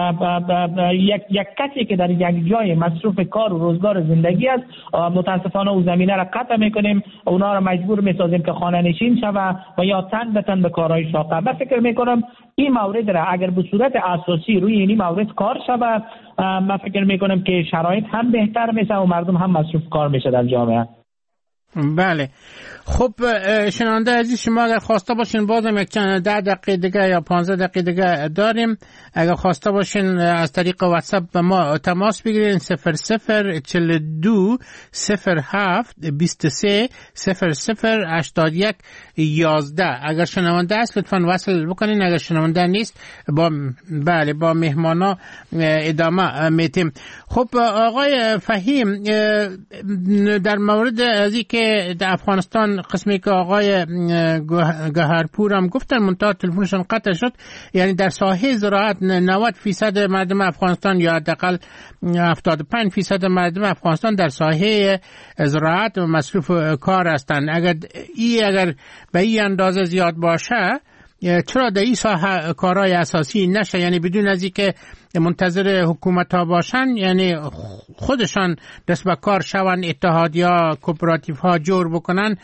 یک یک کسی که در یک جای مصروف کار و روزگار زندگی است، متاسفانه او زمینه را قطع میکنیم، اونا را مجبور میسازیم که خانه نشین شوه و یا تن به تن به کارهای شاقه. من فکر میکنم این مورد را اگر به صورت اساسی روی این مورد کار شوه، من فکر میکنم که شرایط هم بهتر میشه و مردم هم مصروف کار میشه در جامعه. بله. خب شنونده عزیز، شما اگر خواسته باشین بازم یک چند ده دقیقه دیگه یا پانزده دقیقه دیگه داریم. اگر خواسته باشین از طریق واتساپ به ما تماس بگیرین صفر صفر چهل دو صفر هفت بیست و سه صفر صفر هشتاد و یک یازده. اگر شنونده است لطفاً وصل بکنین، اگر شنونده نیست با بله با مهمانا ادامه میتیم. خب آقای فهیم، در مورد از که در افغانستان قسمی که آقای گهرپور هم گفتن منتها تلفنشون قطع شد، یعنی در ساحه زراعت نود فیصد مردم افغانستان یا حداقل هفتاد و پنج فیصد مردم افغانستان در ساحه زراعت مصروف کار هستند. اگر ای اگر به این اندازه زیاد باشه، چرا در این ساحه کارهای اساسی نشه؟ یعنی بدون از اینکه منتظر حکومت ها باشن، یعنی خودشان دست به کار شون، اتحادیا کوپراتیف ها جور بکنن،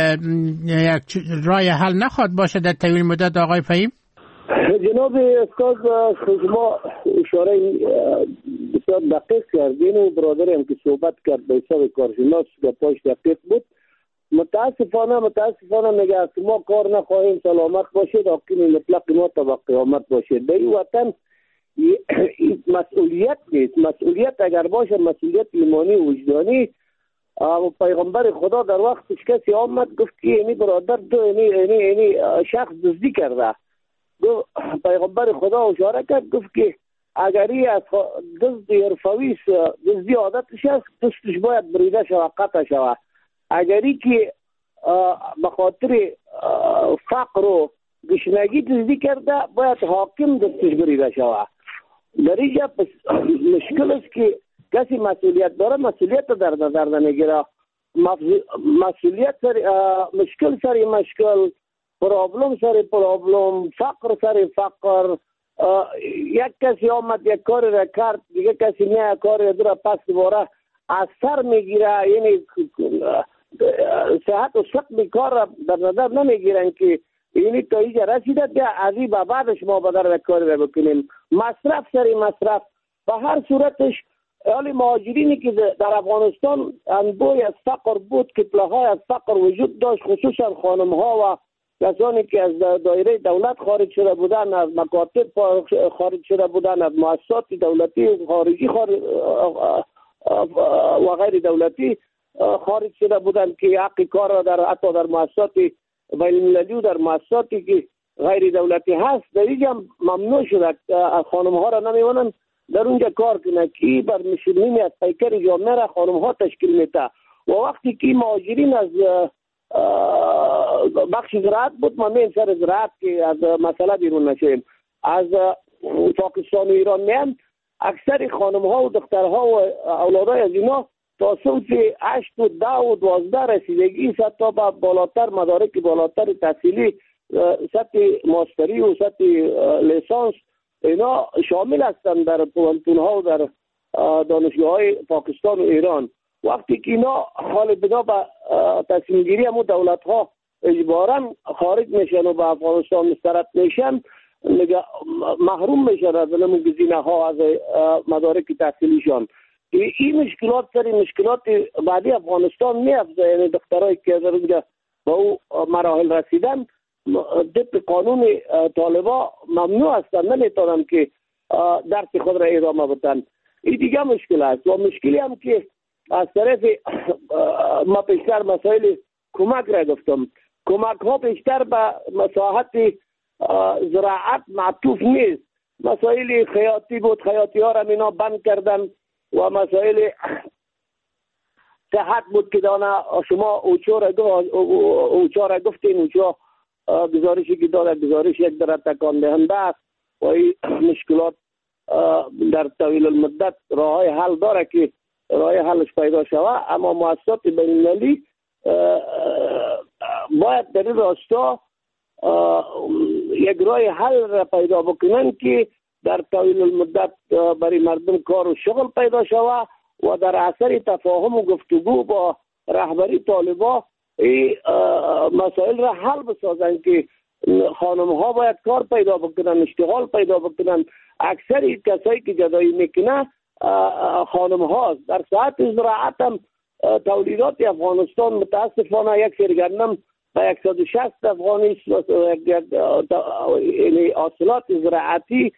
یک راه حل نخواد باشه در طویل مدت؟ آقای فهیم جناب استاد، شما اشاره بسیار دقیق کردین و برادری هم که صحبت کرد به حساب کارشناس گپاش دقیق بود. متاسفانه متاسفانه میگه ما کار نخواهیم سلامت باشید، حاکم مطلق ما تا با قیامت باشید. در این وطن مسئولیت نیست. مسئولیت اگر باشه مسئولیت ایمانی و وجدانی. پیغمبر خدا در وقتش کسی آمد گفت که اینی برادر تو اینی اینی اینی شخص دزدی کرده، پیغمبر خدا اشاره کرد گفت که اگری از دزد حرفوی دزدی عادتش است، دستش باید بریده شود، قطع شود. اگری که به خاطر فقر و گشنگی دزدی کرده باید حاکم دستش بریده شود. در اینجا مشکل است که کسی مسئولیت داره مسئولیت در نظر نمیگیره. مسئولیت سر مشکل سر مشکل، پرابلم سر پرابلم، فقر سر فقر. یک کسی آمد یک کاری را کرد، دیگه کسی نه کاری را داره پس دوباره از سر میگیره. یعنی صحت و سقم کار را در نظر نمیگیرن که اینی تا اینجا رسیده که از این بعدش ما بدر کاری را بکنیم. مصرف سر مصرف به هر صورتش حالی مهاجرینی که در افغانستان انبوی از فقر بود، کتله‌های از فقر وجود داشت، خصوصا خانم‌ها و کسانی که از دایره دولت خارج شده بودن، از مکاتب خارج شده بودن، از مؤسسات دولتی خارجی خارج و غیر دولتی خارج شده بودن که حق کار را در حتی در مؤسسات بین المللی و در مؤسساتی که غیر دولتی هست در اینجا ممنوع شده خانم ها را نمیونن در اونجا کار کنه که بر مشرمین از پیکر جامعه را خانم ها تشکیل میده. و وقتی که مهاجرین از بخش زراعت بود، ما مین سر زراعت که از مسئله بیرون نشیم، از پاکستان و ایران میان اکثر خانم ها و دخترها و اولادای از اینا تا سوت هشت و ده و دوازده رسیدگی سطح با بالاتر مدارک بالاتر تحصیلی سطح ماستری و سطح لیسانس اینا شامل هستند در پوهنتون ها و در دانشگاه های پاکستان و ایران. وقتی که اینا حال بنا به تصمیم گیری همون دولت ها اجبارا خارج میشن و به افغانستان مسترد میشن، محروم میشن از نمون گزینه ها از مدارک تحصیلیشان. این مشکلات سری مشکلات بعدی افغانستان میافزه. یعنی دخترایی که در اونجا به او مراحل رسیدن طبق قانون طالبا ممنوع هستند، نمیتونن که درس خود را ادامه بدن. این دیگه مشکل است. و مشکلی هم که از طرف ما پیشتر مسائل کمک را گفتم، کمک ها بیشتر به مساحت زراعت معطوف نیست. مسائل خیاطی بود، خیاطی ها را اینا بند کردن و مسائل صحت بود که دانه شما اوچا را گفتین، اوچا گزارشی که داده گزارش یک در تکان دهنده است و این مشکلات در طویل المدت راه های حل داره که راه حلش پیدا شود، اما مؤسسات بین المللی باید در این راستا یک راه حل را پیدا بکنن که در طویل المدت برای مردم کار و شغل پیدا شود و در اثر تفاهم و گفتگو با رهبری طالبا این مسائل را حل بسازن که خانم ها باید کار پیدا بکنن، اشتغال پیدا بکنن. اکثر کسایی که جدایی میکنه خانم هاست. در ساعت زراعت هم تولیدات افغانستان متاسفانه یک سرگرنم به صد و شصت افغانی یعنی حاصلات زراعتی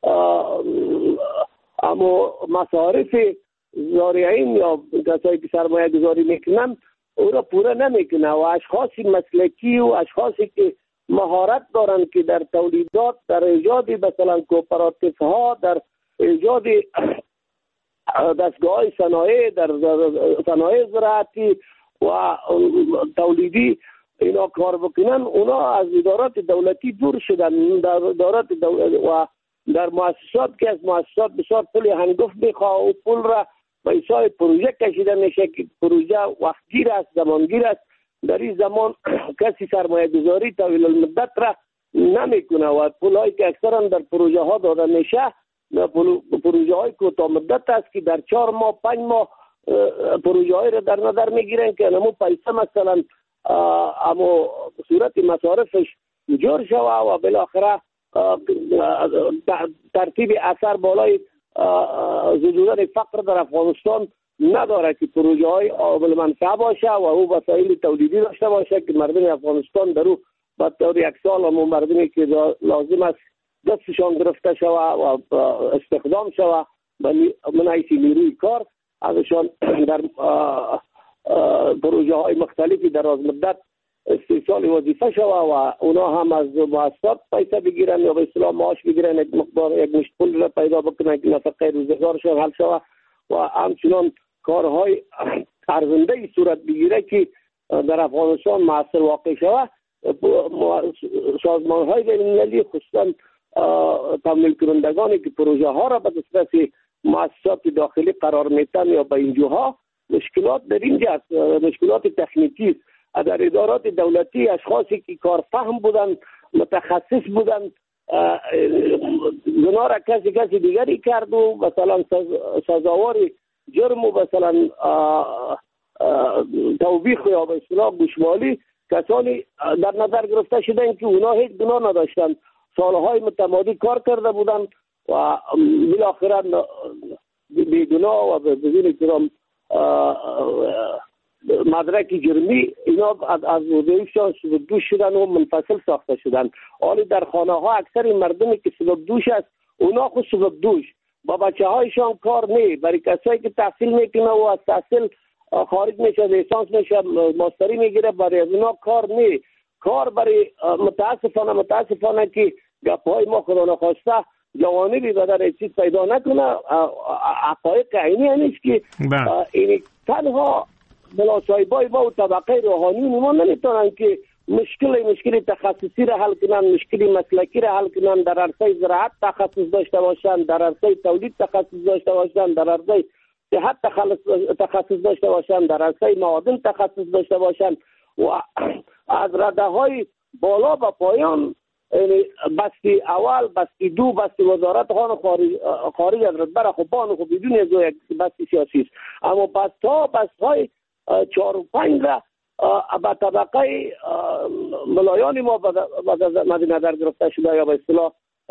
اما مصارف زارعین یا کسایی که سرمایه گذاری میکنن او را پوره نمیکنه و اشخاصی مسلکی و اشخاصی که مهارت دارن که در تولیدات، در ایجاد مثلا کوپراتیف ها، در ایجاد دستگاه های صنایع، در صنایع زراعتی و تولیدی اینا کار بکنن، اونا از ادارات دولتی دور شدن. در ادارات دولتی و در مؤسسات که از مؤسسات بسیار پول هنگفت میخواه و پول را به حساب پروژه کشیده میشه که پروژه وقتگیر است، زمانگیر است. در این زمان کسی سرمایه گذاری طویل المدت را نمیکنه و پول هایی که اکثرا در پروژه ها داده میشه پروژه های کوتاه مدت است که در چهار ماه پنج ماه پروژه های را در نظر میگیرن که نمو پیسه مثلا اما صورت مصارفش جور شوه و بالاخره ترتیب اثر بالای زدودن فقر در افغانستان نداره که پروژه های قابل منفعه باشه و او وسایل تولیدی داشته باشه که مردم افغانستان در او با طور یک سال و مردمی که لازم است دستشان گرفته شوه و استخدام شوه من حیث نیروی کار ازشان در پروژه های مختلفی در از مدت استحصال وظیفه شوه و اونا هم از مؤسسات پیسه بگیرن یا به اصطلاح معاش بگیرن، یک مقدار یک مشت پول را پیدا بکنن که نفقه روزگارشان حل شوه و همچنان کارهای ارزنده ای صورت بگیره که در افغانستان موثر واقع شوه. سازمان های بین المللی خصوصا تمویل کنندگانی که پروژه ها را به دسترس مؤسسات داخلی قرار میتن یا به اینجاها مشکلات در اینجا است، مشکلات تکنیکی است. در ادارات دولتی اشخاصی که کارفهم بودن، متخصص بودن، گناه را کسی کسی دیگری کرد و مثلا سزاوار جرم و مثلا توبیخ یا به اصطلاح گوشمالی کسانی در نظر گرفته شدن که اونا هیچ گناه نداشتن، سالهای متمادی کار کرده بودن و بالاخره بدونا و بدون احترام مدرک جرمی اینا از وظیفه‌شان سبب دوش شدن و منفصل ساخته شدن. حالا در خانه ها اکثر مردمی که سبب دوش است اونا خود سبب دوش با بچه هایشان کار نه. برای کسایی که تحصیل میکنه و از تحصیل خارج میشه لیسانس میشه ماستری میگیره برای اونا کار نه. کار برای متاسفانه متاسفانه که گپ‌های ما خدا نخواسته جوانبی به در چیز پیدا نکنه. حقایق عینی نیست که این تنها ملاصاحبای با و طبقه روحانی ما نمیتونن که مشکل مشکل تخصصی را حل کنن، مشکل مسلکی را حل کنن، در عرصه زراعت تخصص داشته باشن، در عرصه تولید تخصص داشته باشن، در عرصه صحت تخصص داشته باشن، در عرصه معادن تخصص داشته باشن و از رده های بالا به پایان بستی اول، بستی دو، بستی وزارت خان خارج, خارج از رتبه خوبان خب بدون از یک بستی سیاسی است. اما بست ها بست های چهار و پنج را به طبقه ملایان ما مد نظر گرفته شده یا به اصطلاح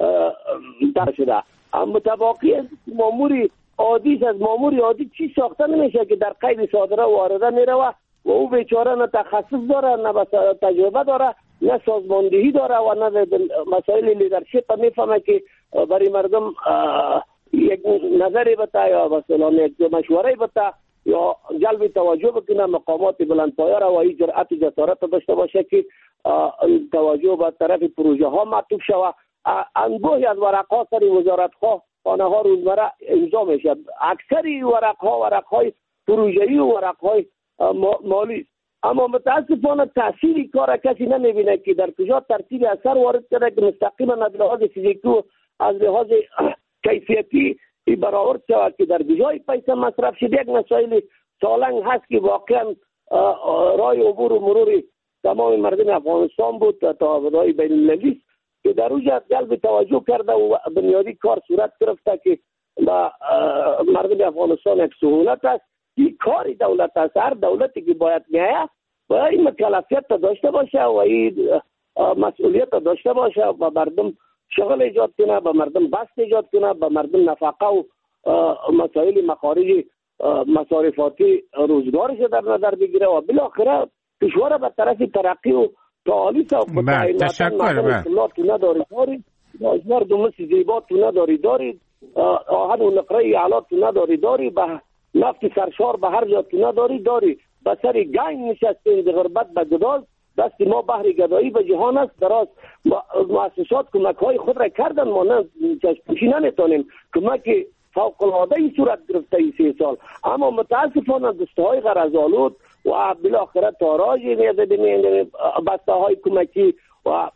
در شده. اما تباقی ماموری عادی از ماموری عادی چی ساخته نمیشه که در قید صادره و وارده میره و او بیچاره نه تخصص داره نه تجربه داره نه سازماندهی داره و نه مسائل لیدرشپ میفهمه که برای مردم یک نظری بده یا مثلا یک مشوره بده یا جلب توجه بکنه مقامات بلندپایه را و این جرأت و جسارت داشته باشه که توجه به طرف پروژه ها معطوف شود. انبوهی از ورق ها سر وزارت ها خانه ها روزمره امضا میشه. اکثری ورق ها ورق های پروژه‌ای و ورق های مالی. اما متاسفانه تأثیری کار کسی نمیبینه که در کجا ترتیب اثر وارد کرده که مستقیما از لحاظ فیزیکی و از لحاظ کیفیتی برآورد شود که در کجای پیسه مصرف شده. یک مسائل سالنگ هست که واقعا راه عبور و مرور تمام مردم افغانستان بود تا راه بین المللی که در اوجه جلب توجه کرده و بنیادی کار صورت گرفته که با مردم افغانستان یک سهولت است. این کاری دولت است. هر دولتی که باید میایه باید این مکلفیت داشته باشه و این مسئولیت داشته باشه و مردم شغل ایجاد کنه، به مردم بست ایجاد کنه، به مردم نفقه و مسائل مخارج مصارفاتی روزگارش در نظر بگیره و بالاخره کشور به طرف ترقی و تعالی و تشکر تو نداری داری مردم زیبا تو نداری داری آهن و نقره اعلات تو نداری داری به نفت سرشار به هر جا تو نداری داری به سر گنگ نشسته در غربت به گداز. دست ما بحر گدایی به جهان است دراز. مؤسسات کمک های خود را کردن ما نه چشمپوشی نمیتونیم. کمک فوق العاده ای صورت گرفته ای سه سال اما متاسفانه دسته های غرض‌آلود و بالاخره تاراج میده بسته های کمکی و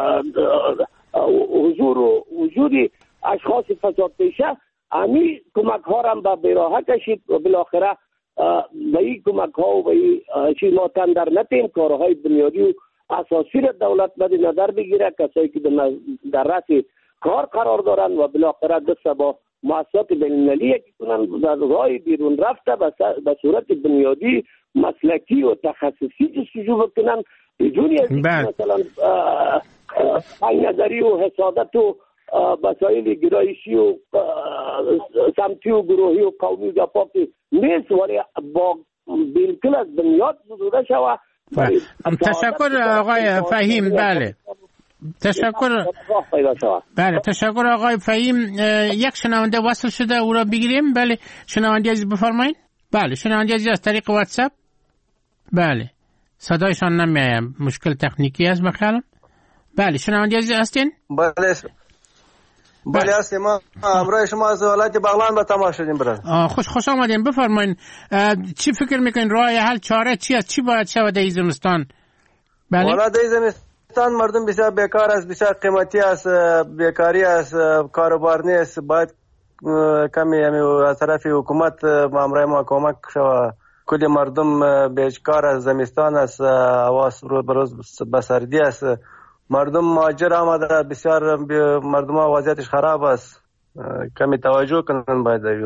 حضور و وجودی اشخاص فساد پیشه امی کمک ها را به بیراه کشید و بالاخره به این کمک ها و به این چیز ما تن در نتیم کارهای بنیادی و اساسی را دولت مد نظر بگیره. کسایی که در رأس کار قرار دارن و بالاخره دست با مؤسسات بین المللی یکی کنن در راه بیرون رفته به صورت بنیادی مسلکی و تخصصی جستجو بکنن بدون از مثلا پنج نظری و حسادت و مسائل گرایشی و سمتی و گروهی و قومی و جاپاکی نیست ولی با بالکل از بنیاد زدوده شود. تشکر آقای فهیم. بله تشکر. بله تشکر آقای فهیم. یک شنونده وصل شده او را بگیریم. بله شنونده عزیز بفرمایید. بله شنونده عزیز از طریق واتساپ. بله صدایشان نمیآید مشکل تکنیکی است بخیرم. بله شنونده عزیز هستین؟ بله بله هستیم. ما امروز شما از ولایت بغلان به تماس شدیم برادر. خوش خوش آمدین. بفرمایید چی فکر میکنین راه حل چاره چی است؟ چی باید شود در زمستان؟ بله والا در زمستان مردم بسیار بیکار است، بسیار قیمتی است، بیکاری است، کاروبار نیست. باید کمی از طرف حکومت امروز ما کمک شود. کلی مردم بیکار از زمستان است، حواس رو بروز بسردی است. مردم مهاجر آمده بسیار مردم ها وضعیتش خراب است. کمی توجه کنن باید دیگه.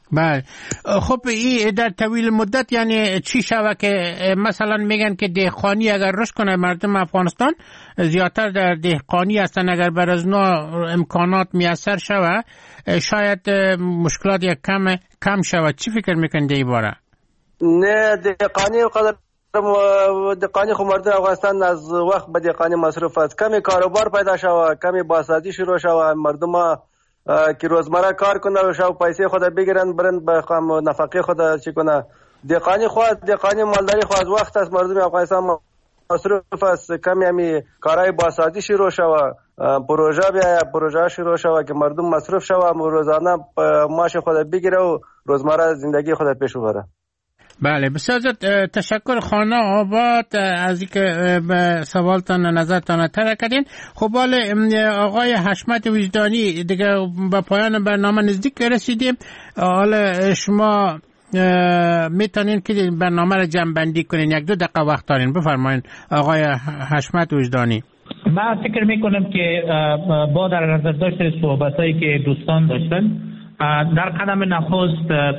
بله. خب این در طویل مدت یعنی چی شوه که مثلا میگن که دهقانی اگر رشد کنه مردم افغانستان زیادتر در دهقانی هستن، اگر بر از نوع امکانات میسر شوه شاید مشکلات یک کم کم شوه. چی فکر میکنید این باره؟ نه دهقانی قدر دهقانی خو مردم افغانستان از وقت به دهقانی مصروف است. کمی کاروبار پیدا شوه، کمی بازسازی شروع شوه، مردم که روزمره کار کنه و شو پیسه خود بگیرن برن به نفقه خود چی کنه. دهقانی خو دهقانی مالداری خو از وقت از مردم افغانستان مصروف است. کمی همی کارهای بازسازی شروع شوه، پروژه بیا پروژه شروع شوه که مردم مصروف شوه، روزانه معاش خود بگیره و روزمره زندگی خود پیش ببره. بله بسیار تشکر خانه آباد از اینکه به سوالتان نظرتان تر کردین. خب حالا آقای حشمت وجدانی دیگه به پایان برنامه نزدیک رسیدیم. حالا شما میتونین که برنامه را جمع بندی کنین، یک دو دقیقه وقت دارین، بفرمایین آقای حشمت وجدانی. من فکر میکنم که با در نظر داشته صحبتایی که دوستان داشتن، در قدم نخست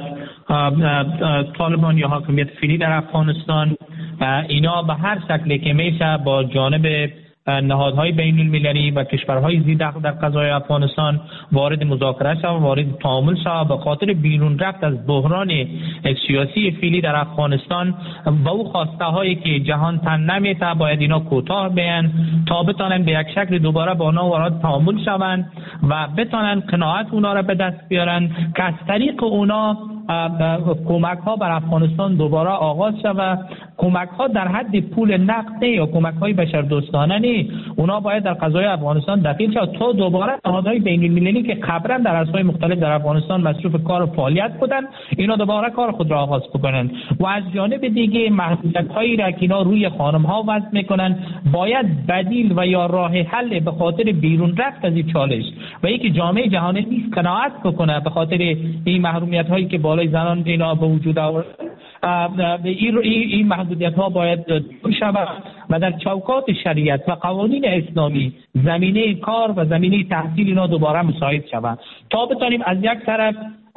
طالبان یا حاکمیت فعلی در افغانستان اینا به هر شکلی که میشه با جانب نهادهای بین المللی و کشورهای زیردخل در قضای افغانستان وارد مذاکره شود، وارد تعامل شود به خاطر بیرون رفت از بحران سیاسی فعلی در افغانستان و او خواسته هایی که جهان تن نمیته باید اینا کوتاه بیان تا بتونن به یک شکل دوباره با اونا وارد تعامل شوند و بتونن قناعت اونا را به دست بیارن که از طریق اونا کمک ها بر افغانستان دوباره آغاز شود. کمک ها در حد پول نقد یا کمک های بشردوستانه نی، اونا باید در قضای افغانستان دخیل شود تا دوباره نهادهای بین المللی که قبلا در عرصه‌های مختلف در افغانستان مصروف کار و فعالیت بودن اینا دوباره کار خود را آغاز بکنن. و از جانب دیگه محدودیت هایی را که اینا روی خانم ها وضع میکنن باید بدیل و یا راه حل به خاطر بیرون رفت از این چالش و اینکه جامعه جهانی نیست قناعت بکنه به خاطر این محرومیت هایی که بالای زنان اینا به وجود آورد. این این محدودیت ها باید دور شود و در چوکات شریعت و قوانین اسلامی زمینه کار و زمینه تحصیل اینا دوباره مساعد شود تا بتانیم از یک طرف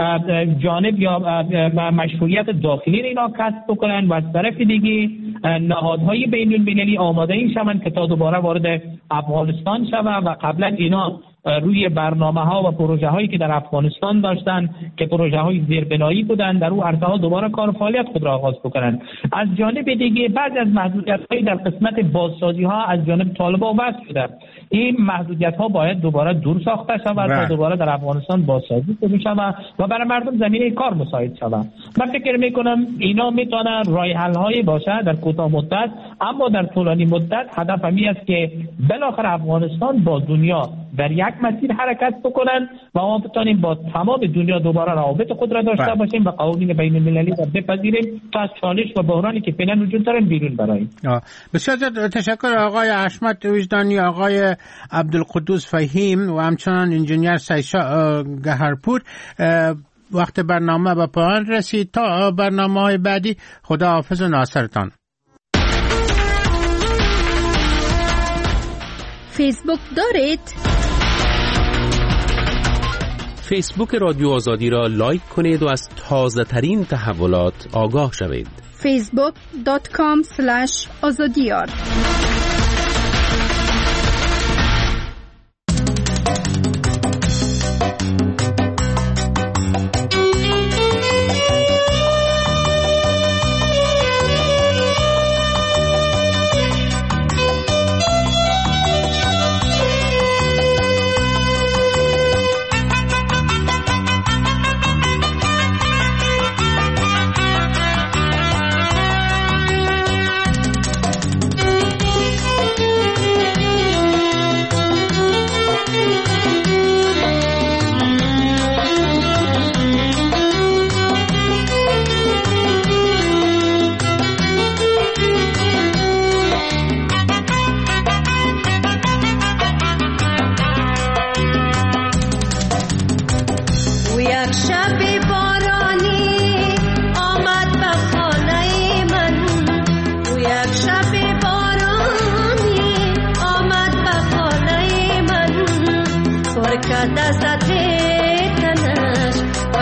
جانب یا مشروعیت داخلی اینا کسب بکنن و از طرف دیگه نهادهای بین المللی آماده این شوند که تا دوباره وارد افغانستان شود و قبلا اینا روی برنامه ها و پروژه هایی که در افغانستان داشتن که پروژه های زیربنایی بودن در اون عرصه ها دوباره کار و فعالیت خود را آغاز بکنن. از جانب دیگه بعضی از محدودیت هایی در قسمت بازسازی ها از جانب طالبان وضع شده، این محدودیت ها باید دوباره دور ساخته شود تا دوباره در افغانستان بازسازی شده شود و برای مردم زمینه کار مساعد شود. من فکر میکنم اینا میتونه راه حل هایی باشه در کوتاه مدت، اما در طولانی مدت هدف همی است که بالاخره افغانستان با دنیا در یک مسیر حرکت بکنن و ما بتونیم با تمام دنیا دوباره روابط خود را داشته باشیم و قوانین بین المللی را بپذیریم تا از چالش و بحرانی که فعلا وجود دارن بیرون براییم. بسیار تشکر آقای حشمت وجدانی، آقای عبدالقدوس فهیم و همچنان انجینیر سایشا گهرپور. وقت برنامه به پایان رسید. تا برنامه های بعدی خدا حافظ و ناصرتان. فیسبوک دارید؟ فیسبوک رادیو آزادی را لایک کنید و از تازه ترین تحولات آگاه شوید. فیسبوک دات کام اسلش آزادیار.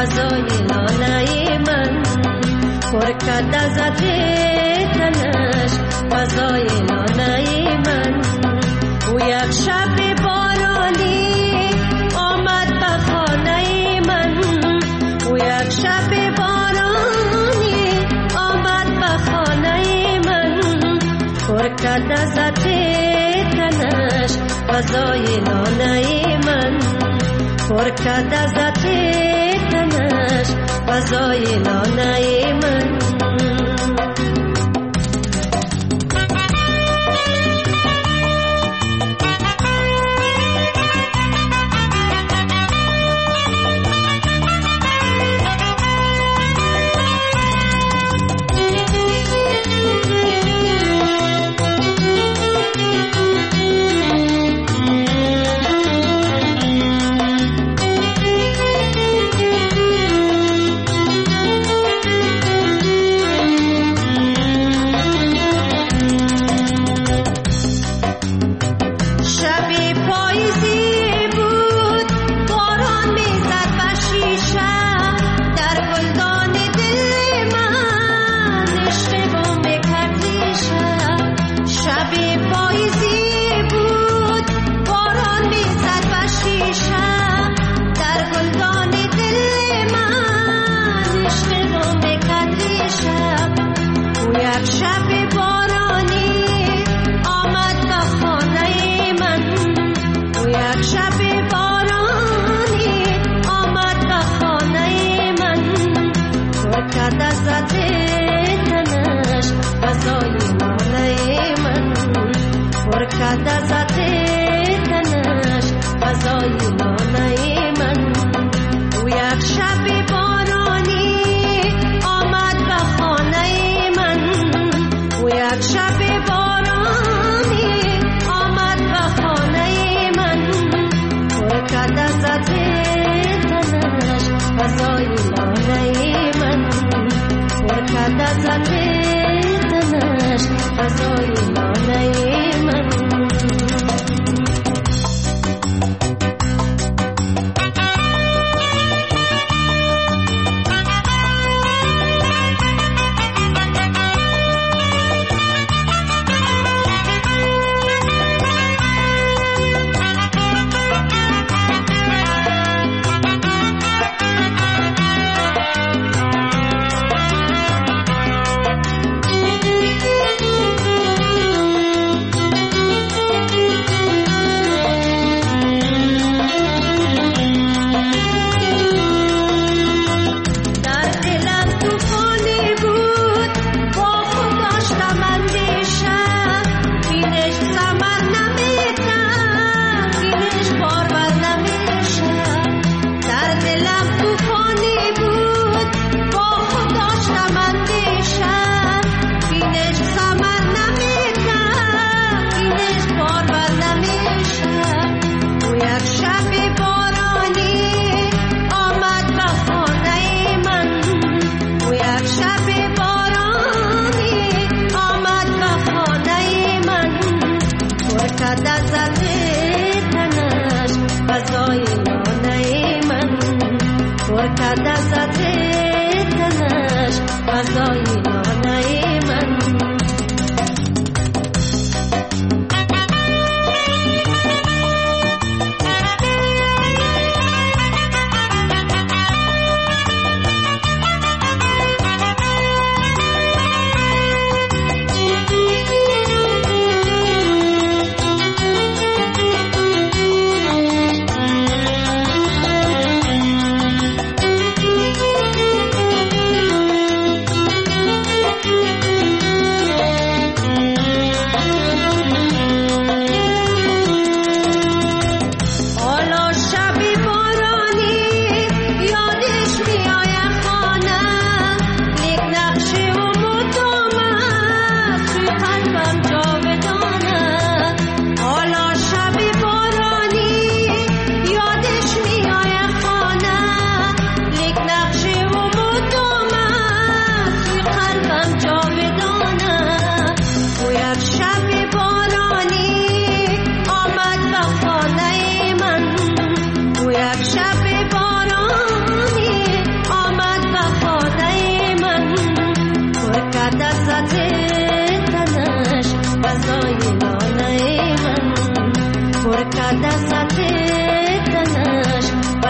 غذای نانه من پر کرد از تنش غذای نانه من. او یک شب بارانی آمد به خانه من. او یک شب بارانی آمد به خانه من پر کرد از تنش غذای نانه من پر کرد از تنش غذای نانه من.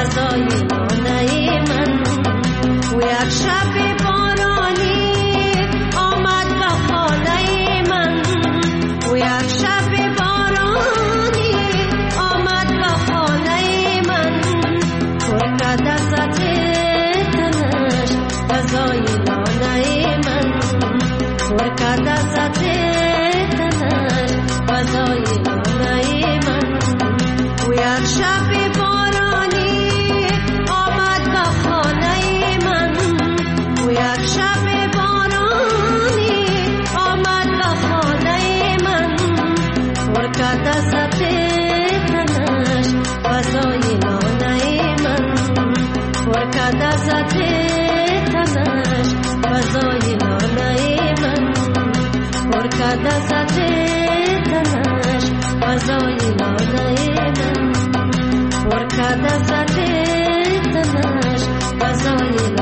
غذای لانه من. و یک شب بارانی آمد به خانه من. و یک شب بارانی آمد به خانه من. پر کرد از تنش غذای لانه من. پر کرد از تنش غذای لانه من. و یک شب بارانی آمد به خانه من. و یک شب بارانی آمد به خانه من. پر کرد از تنش غذای لانه من. پر کرد از تنش غذای لانه من. پر کرد از تنش غذای لانه من. پر کرد از تنش غذای